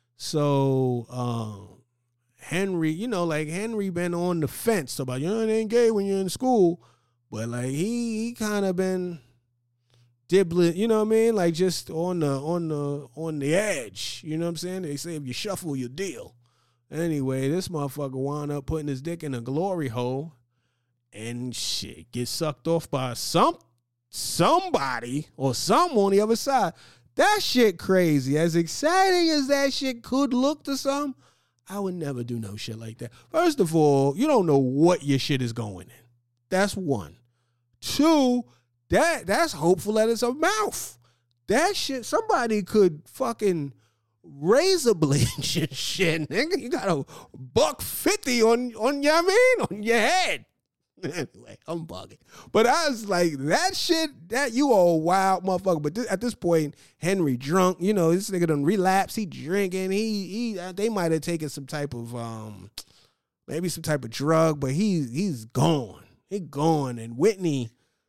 So, Henry, like Henry been on the fence about, it ain't gay when you're in school. But like he kind of been dibbling, you know what I mean? Like just on the edge. You know what I'm saying? They say if you shuffle, you deal. Anyway, this motherfucker wound up putting his dick in a glory hole and shit gets sucked off by somebody or some on the other side. That shit crazy. As exciting as that shit could look to some, I would never do no shit like that. First of all, you don't know what your shit is going in. That's one. Two, that's hopeful that it's a mouth. That shit, somebody could fucking razor blade your shit, nigga. You got a $150 on your, on your head. Anyway, I'm bugging. But I was like, that shit, that you a wild motherfucker. But at this point, Henry drunk, this nigga done relapse. He drinking. They might have taken some type of, maybe some type of drug, but he's gone. He gone. And Whitney's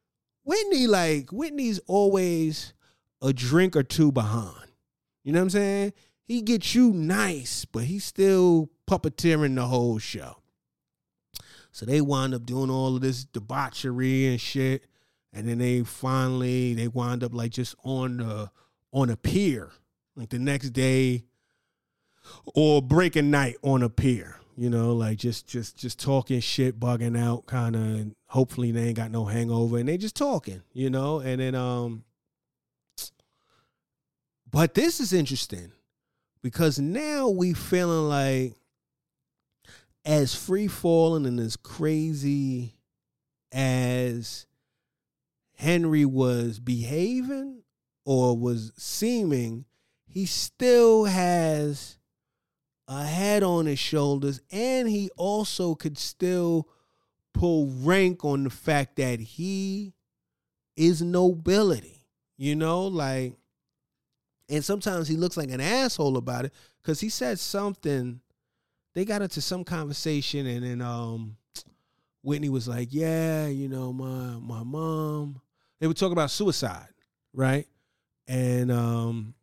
always a drink or two behind. You know what I'm saying? He gets you nice, but he's still puppeteering the whole show. So they wind up doing all of this debauchery and shit. And then they wind up like just on a pier, like the next day or breaking night on a pier. Like just talking shit, bugging out, kind of. Hopefully they ain't got no hangover, and they just talking, And then, but this is interesting because now we feeling like as free falling and as crazy as Henry was behaving or was seeming, he still has a head on his shoulders, and he also could still pull rank on the fact that he is nobility, and sometimes he looks like an asshole about it because he said something. They got into some conversation, and then Whitney was like, yeah, my mom, they were talking about suicide, right? And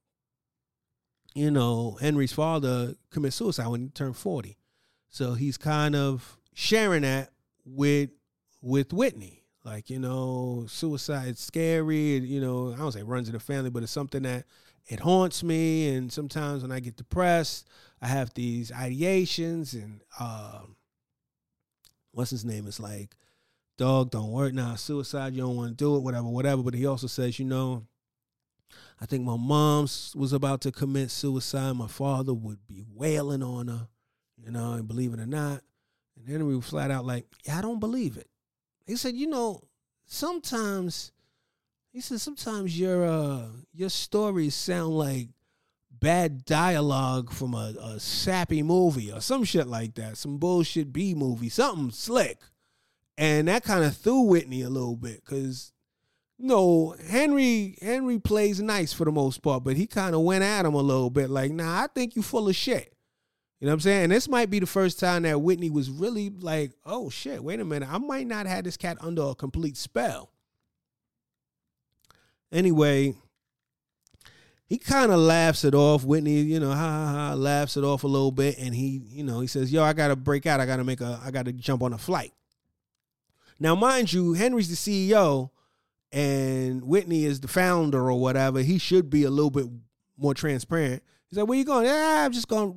Henry's father committed suicide when he turned 40. So he's kind of sharing that with Whitney. Like, suicide's scary. I don't say it runs in the family, but it's something that it haunts me. And sometimes when I get depressed, I have these ideations and what's his name? It's like, dog, don't worry now, suicide, you don't want to do it, whatever. But he also says, I think my mom was about to commit suicide. My father would be wailing on her, and believe it or not. And Henry was flat out like, yeah, I don't believe it. He said, sometimes your stories sound like bad dialogue from a sappy movie or some shit like that, some bullshit B movie, something slick. And that kind of threw Whitney a little bit because, Henry plays nice for the most part, but he kind of went at him a little bit like, nah, I think you full of shit. You know what I'm saying? And this might be the first time that Whitney was really like, oh shit, wait a minute, I might not have this cat under a complete spell. Anyway, he kind of laughs it off. Whitney, laughs it off a little bit. And he says, yo, I got to break out. I got to jump on a flight. Now, mind you, Henry's the CEO and Whitney is the founder or whatever. He should be a little bit more transparent. He's like, where you going? Yeah, I'm just going to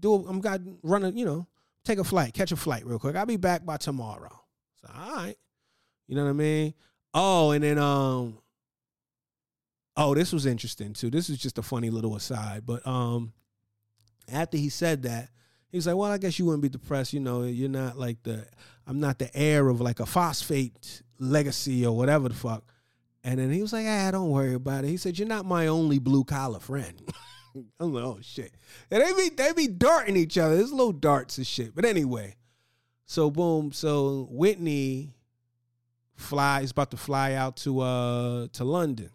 take a flight, catch a flight real quick. I'll be back by tomorrow. So, all right. You know what I mean? Oh, and then, Oh, this was interesting too. This is just a funny little aside. But after he said that, he was like, well, I guess you wouldn't be depressed. You know, you're not like I'm not the heir of like a phosphate legacy or whatever the fuck. And then he was like, don't worry about it. He said, you're not my only blue collar friend. I'm like, oh shit. And they be darting each other. There's little darts and shit. But anyway, so boom. So Whitney is about to fly out to London.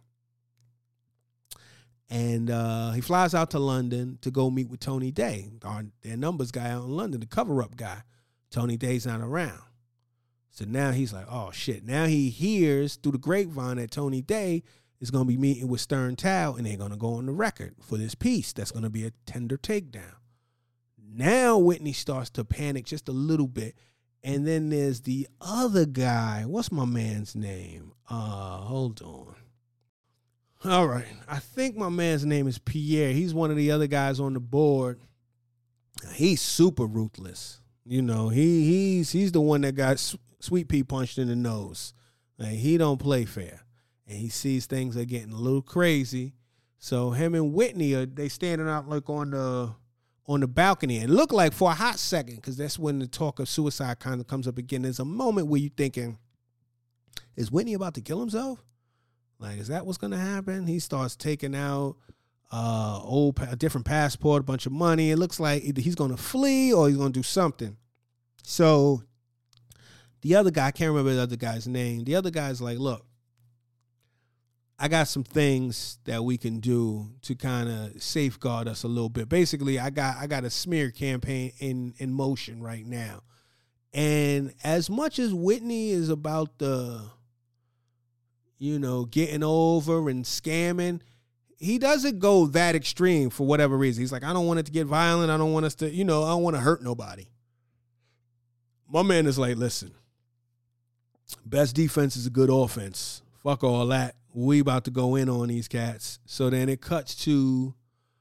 And he flies out to London to go meet with Tony Day, their numbers guy out in London, the cover-up guy. Tony Day's not around. So now he's like, oh, shit. Now he hears through the grapevine that Tony Day is going to be meeting with Stern Tao, and they're going to go on the record for this piece that's going to be a tender takedown. Now Whitney starts to panic just a little bit. And then there's the other guy. What's my man's name? Hold on. All right. I think my man's name is Pierre. He's one of the other guys on the board. He's super ruthless. You know, he's the one that got Sweet Pea punched in the nose. Like, he don't play fair. And he sees things are getting a little crazy. So him and Whitney, they standing out like on the balcony. And it looked like for a hot second, because that's when the talk of suicide kind of comes up again. There's a moment where you're thinking, is Whitney about to kill himself? Like, is that what's going to happen? He starts taking out a different passport, a bunch of money. It looks like either he's going to flee or he's going to do something. So the other guy, I can't remember the other guy's name. The other guy's like, look, I got some things that we can do to kind of safeguard us a little bit. Basically, I got a smear campaign in motion right now. And as much as Whitney is about the, getting over and scamming, he doesn't go that extreme for whatever reason. He's like, I don't want it to get violent. I don't want us to, I don't want to hurt nobody. My man is like, listen, best defense is a good offense. Fuck all that. We about to go in on these cats. So then it cuts to,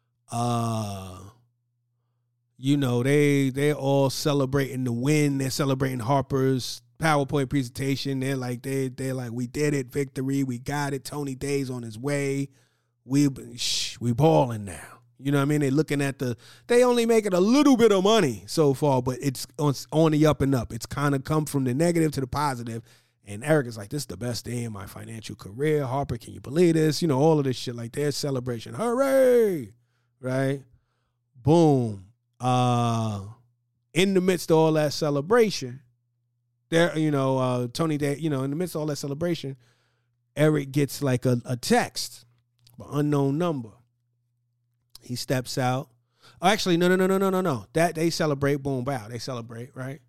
they're all celebrating the win. They're celebrating Harper's PowerPoint presentation. They're like, we did it, victory, we got it. Tony Day's on his way. We balling now. You know what I mean? They're looking at they only making a little bit of money so far, but it's on the up and up. It's kind of come from the negative to the positive. And Eric is like, this is the best day in my financial career. Harper, can you believe this? All of this shit, like their celebration. Hooray! Right? Boom. In the midst of all that celebration, there, Tony Day, in the midst of all that celebration, Eric gets like a text, an unknown number. He steps out. Oh, actually, no. That they celebrate, boom, bow. They celebrate, right?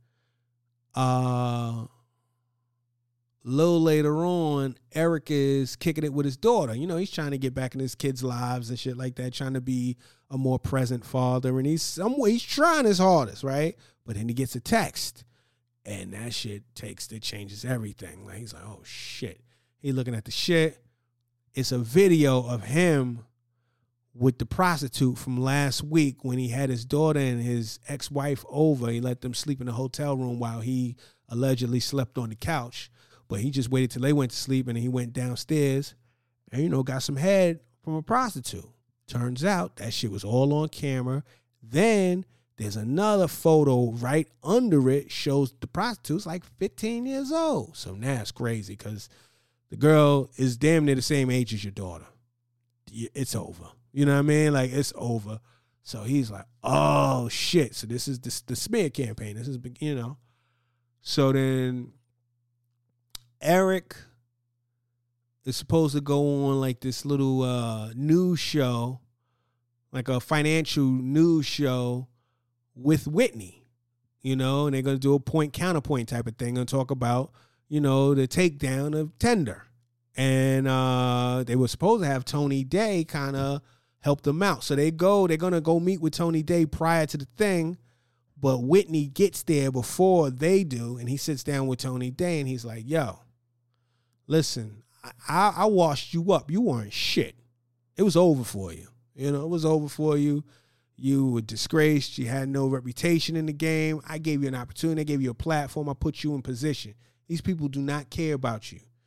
A little later on, Eric is kicking it with his daughter. He's trying to get back in his kids' lives and shit like that, trying to be a more present father. And he's trying his hardest, right? But then he gets a text. And that shit changes everything. Like, he's like, oh, shit. He looking at the shit. It's a video of him with the prostitute from last week when he had his daughter and his ex-wife over. He let them sleep in the hotel room while he allegedly slept on the couch. But he just waited till they went to sleep, and he went downstairs and, got some head from a prostitute. Turns out that shit was all on camera. Then there's another photo right under it, shows the prostitute's like 15 years old. So now it's crazy because the girl is damn near the same age as your daughter. It's over. You know what I mean? Like, it's over. So he's like, oh, shit. So this is the smear campaign. This is, So then Eric is supposed to go on like this little news show, like a financial news show with Whitney, and they're going to do a point counterpoint type of thing and talk about, the takedown of Tender. And they were supposed to have Tony Day kind of help them out. So they're going to go meet with Tony Day prior to the thing, but Whitney gets there before they do, and he sits down with Tony Day, and he's like, yo, listen, I washed you up. You weren't shit. It was over for you. It was over for you. You were disgraced. You had no reputation in the game. I gave you an opportunity. I gave you a platform. I put you in position. These people do not care about you.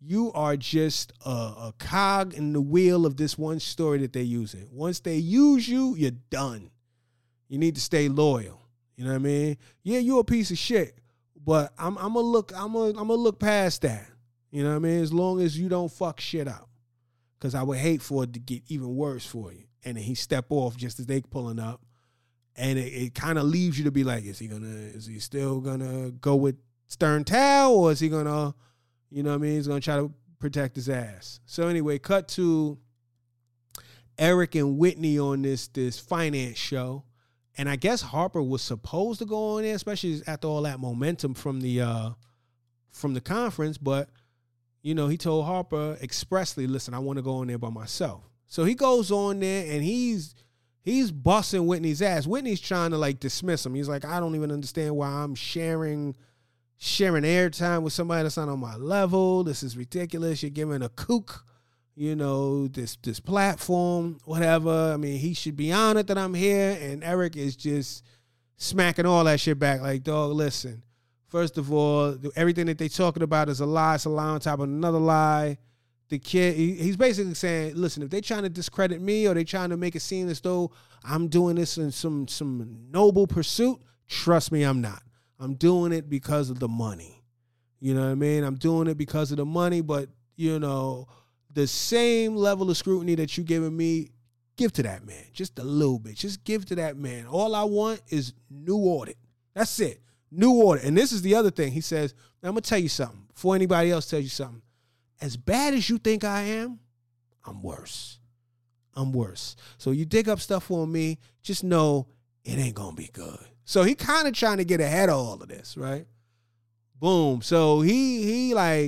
you are just a cog in the wheel of this one story that they're using. Once they use you, you're done. You need to stay loyal. You know what I mean? Yeah, you're a piece of shit, but I'm gonna look past that. You know what I mean? As long as you don't fuck shit up, because I would hate for it to get even worse for you. And then he step off just as they pulling up, and it kind of leaves you to be like, is he still gonna go with Stern Tao, or is he gonna, you know what I mean? He's gonna try to protect his ass. So anyway, cut to Eric and Whitney on this finance show. And I guess Harper was supposed to go on there, especially after all that momentum from the conference. But, you know, he told Harper expressly, listen, I want to go on there by myself. So he goes on there and he's busting Whitney's ass. Whitney's trying to like dismiss him. He's like, I don't even understand why I'm sharing airtime with somebody that's not on my level. This is ridiculous. You're giving a kook, you know, this platform, whatever. I mean, he should be honored that I'm here. And Eric is just smacking all that shit back. Like, dog, listen, first of all, everything that they talking about is a lie. It's a lie on top of another lie. The kid, he's basically saying, listen, if they trying to discredit me or they trying to make it seem as though I'm doing this in some noble pursuit, trust me, I'm not. I'm doing it because of the money. You know what I mean? I'm doing it because of the money, but, you know, the same level of scrutiny that you giving me, give to that man. Just a little bit. Just give to that man. All I want is new audit. That's it. New audit. And this is the other thing. He says, I'm going to tell you something before anybody else tells you something. As bad as you think I am, I'm worse. I'm worse. So you dig up stuff on me, just know it ain't going to be good. So he kind of trying to get ahead of all of this, right? Boom. So he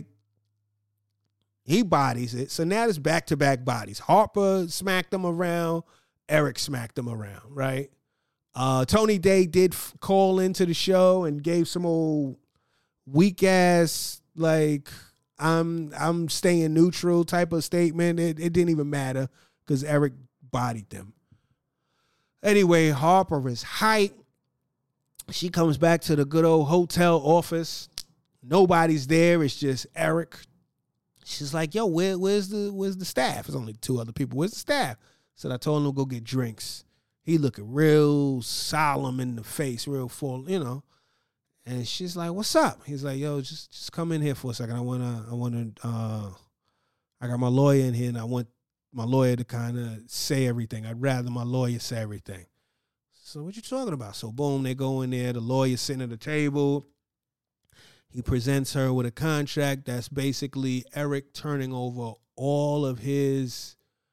bodies it. So now it's back-to-back bodies. Harper smacked him around. Eric smacked him around, right? Tony Day did call into the show and gave some old weak-ass, like, I'm staying neutral type of statement. It didn't even matter because Eric bodied them. Anyway, Harper is hyped. She comes back to the good old hotel office. Nobody's there. It's just Eric. She's like, yo, where's the staff? There's only two other people. Where's the staff? Said, I told him to go get drinks. He looking real solemn in the face, real full, you know. And she's like, what's up? He's like, yo, just come in here for a second. I got my lawyer in here and I want my lawyer to kind of say everything. I'd rather my lawyer say everything. So what you talking about? So boom, they go in there. The lawyer's sitting at the table. He presents her with a contract that's basically Eric turning over all of his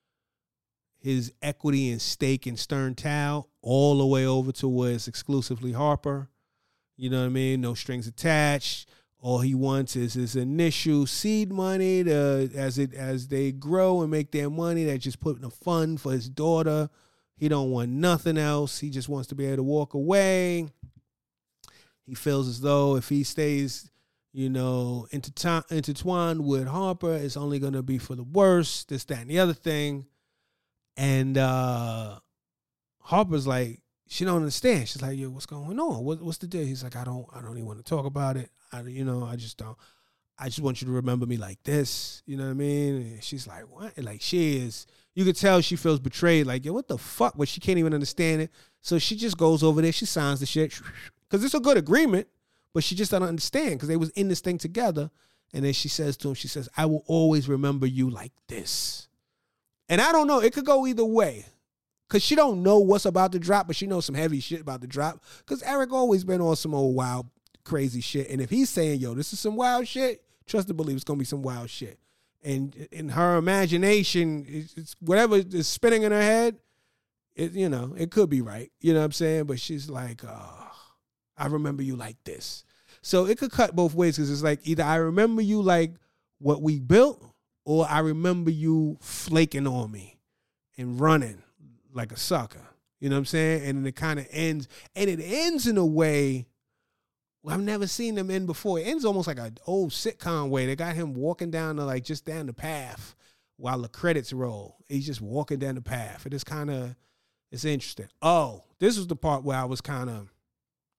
equity and stake in Stern Tao all the way over to where it's exclusively Harper. You know what I mean? No strings attached. All he wants is his initial seed money as they grow and make their money. They're just putting a fund for his daughter. He don't want nothing else. He just wants to be able to walk away. He feels as though if he stays, you know, intertwined with Harper, it's only going to be for the worse, this, that, and the other thing. And Harper's like, she don't understand. She's like, yo, what's going on? What's the deal? He's like, I don't even want to talk about it. I just don't. I just want you to remember me like this. You know what I mean? And she's like, what? And like, she is, you could tell she feels betrayed. Like, yo, what the fuck? But she can't even understand it. So she just goes over there. She signs the shit. Because it's a good agreement. But she just doesn't understand because they was in this thing together. And then she says to him, she says, I will always remember you like this. And I don't know. It could go either way. Because she don't know what's about to drop, but she knows some heavy shit about to drop. Because Eric always been on some old wild, crazy shit. And if he's saying, yo, this is some wild shit, trust and believe it's going to be some wild shit. And in her imagination, it's whatever is spinning in her head, it could be right. You know what I'm saying? But she's like, I remember you like this. So it could cut both ways because it's like either I remember you like what we built or I remember you flaking on me and running like a sucker. You know what I'm saying? And then it kind of ends. And it ends in a way I've never seen them in before. It ends almost like an old sitcom way. They got him walking down just down the path while the credits roll. He's just walking down the path. It's interesting. Oh, this was the part where I was kind of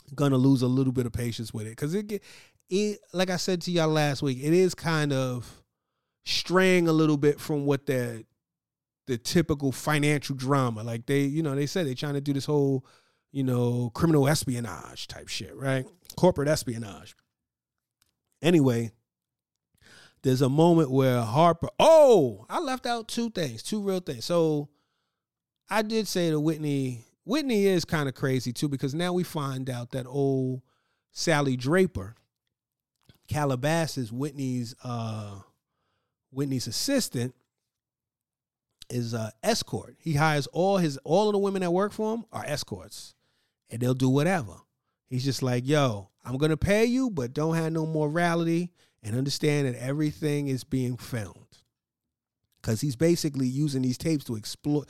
gonna lose a little bit of patience with it, because it like I said to y'all last week, it is kind of straying a little bit from what the typical financial drama. Like they said they're trying to do this whole, criminal espionage type shit, right? Corporate espionage. Anyway, there's a moment where Harper, I left out two real things. So I did say that Whitney is kind of crazy too, because now we find out that old Sally Draper, Calabasas, Whitney's assistant, is escort. He hires all of the women that work for him are escorts, and they'll do whatever. He's just like, yo, I'm gonna pay you, but don't have no morality, and understand that everything is being filmed. Because he's basically using these tapes to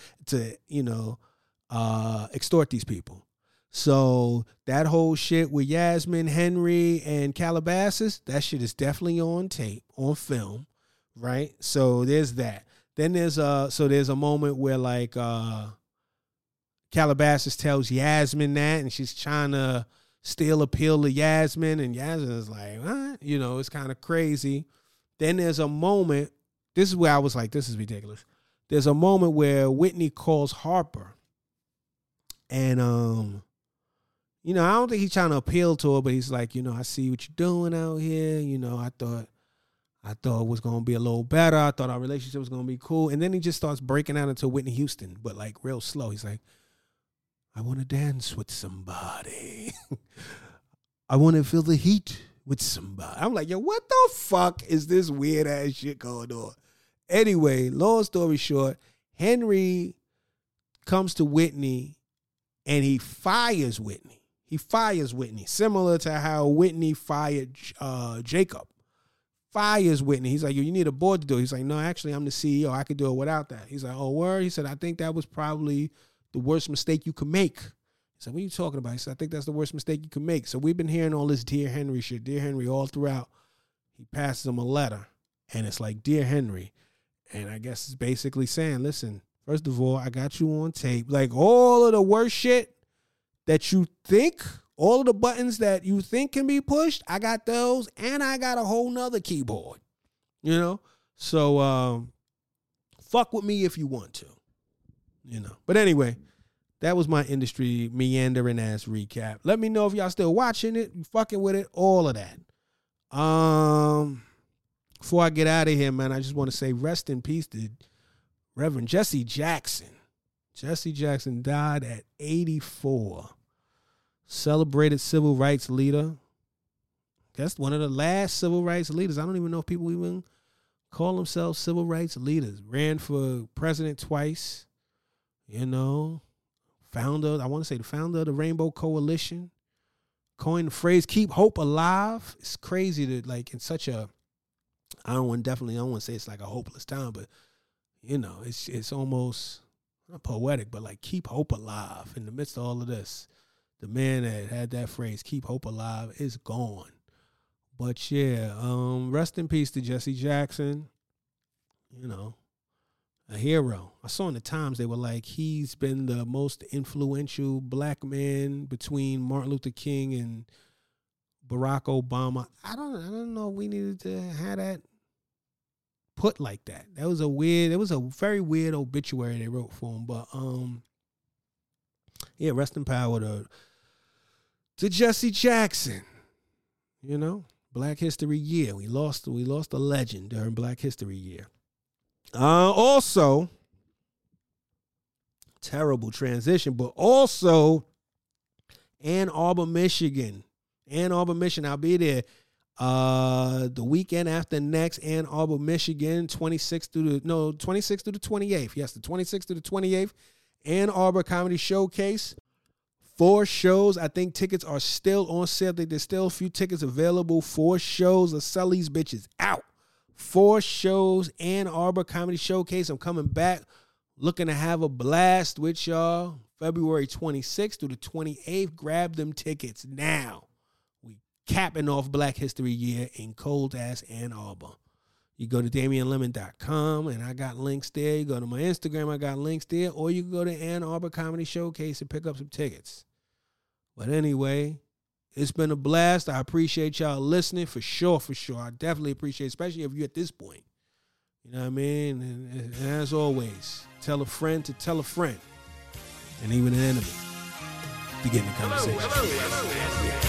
extort these people. So that whole shit with Yasmin, Henry, and Calabasas, that shit is definitely on tape, on film, right? So there's that. Then there's a moment where like Calabasas tells Yasmin that, and she's trying to steal a pill to Yasmin, and Yasmin is like, what? It's kind of crazy. Then there's a moment. This is where I was like, this is ridiculous. There's a moment where Whitney calls Harper, and I don't think he's trying to appeal to her, but he's like, I see what you're doing out here. I thought it was going to be a little better. I thought our relationship was going to be cool. And then he just starts breaking out into Whitney Houston, but like real slow. He's like, I want to dance with somebody. I want to feel the heat with somebody. I'm like, yo, what the fuck is this weird ass shit going on? Anyway, long story short, Henry comes to Whitney and he fires Whitney. Similar to how Whitney fired Jacob. Fires Whitney. He's like, yo, you need a board to do it. He's like, no, actually, I'm the CEO. I could do it without that. He's like, oh, word? He said, I think that was probably the worst mistake you could make. He said, what are you talking about? He said, I think that's the worst mistake you could make. So we've been hearing all this Dear Henry shit. Dear Henry all throughout. He passes him a letter, and it's like, Dear Henry. And I guess it's basically saying, listen, first of all, I got you on tape. Like, all of the worst shit that you think, all of the buttons that you think can be pushed, I got those, and I got a whole nother keyboard. So fuck with me if you want to. But anyway, that was my industry meandering ass recap. Let me know if y'all still watching it, fucking with it, all of that. Before I get out of here, man, I just want to say rest in peace to Reverend Jesse Jackson. Jesse Jackson died at 84. Celebrated civil rights leader. Guess one of the last civil rights leaders. I don't even know if people even call themselves civil rights leaders. Ran for president twice. Founder, I want to say the founder of the Rainbow Coalition. Coined the phrase, keep hope alive. It's crazy to like in such a, I don't want to say it's like a hopeless time, but it's almost not poetic, but like keep hope alive in the midst of all of this. The man that had that phrase, keep hope alive, is gone. But yeah, rest in peace to Jesse Jackson. A hero. I saw in the Times, they were like, he's been the most influential black man between Martin Luther King and Barack Obama. I don't know if we needed to have that put like that. It was a very weird obituary they wrote for him. But yeah, rest in power to Jesse Jackson. Black History Year. We lost a legend during Black History Year. Also, terrible transition, but also Ann Arbor, Michigan. I'll be there the weekend after next. Ann Arbor, Michigan, 26th through the 28th. Yes, the 26th through the 28th. Ann Arbor Comedy Showcase. 4 shows. I think tickets are still on sale. I think there's still a few tickets available. 4 shows. Let's sell these bitches out. 4 shows, Ann Arbor Comedy Showcase. I'm coming back, looking to have a blast with y'all. February 26th through the 28th. Grab them tickets now. We capping off Black History Year in cold-ass Ann Arbor. You go to DamianLemon.com, and I got links there. You go to my Instagram, I got links there. Or you can go to Ann Arbor Comedy Showcase and pick up some tickets. But anyway, It's been a blast. I appreciate y'all listening for sure, for sure. I definitely appreciate it, especially if you're at this point. You know what I mean? And as always, tell a friend to tell a friend, and even an enemy, to get in the conversation. Hello.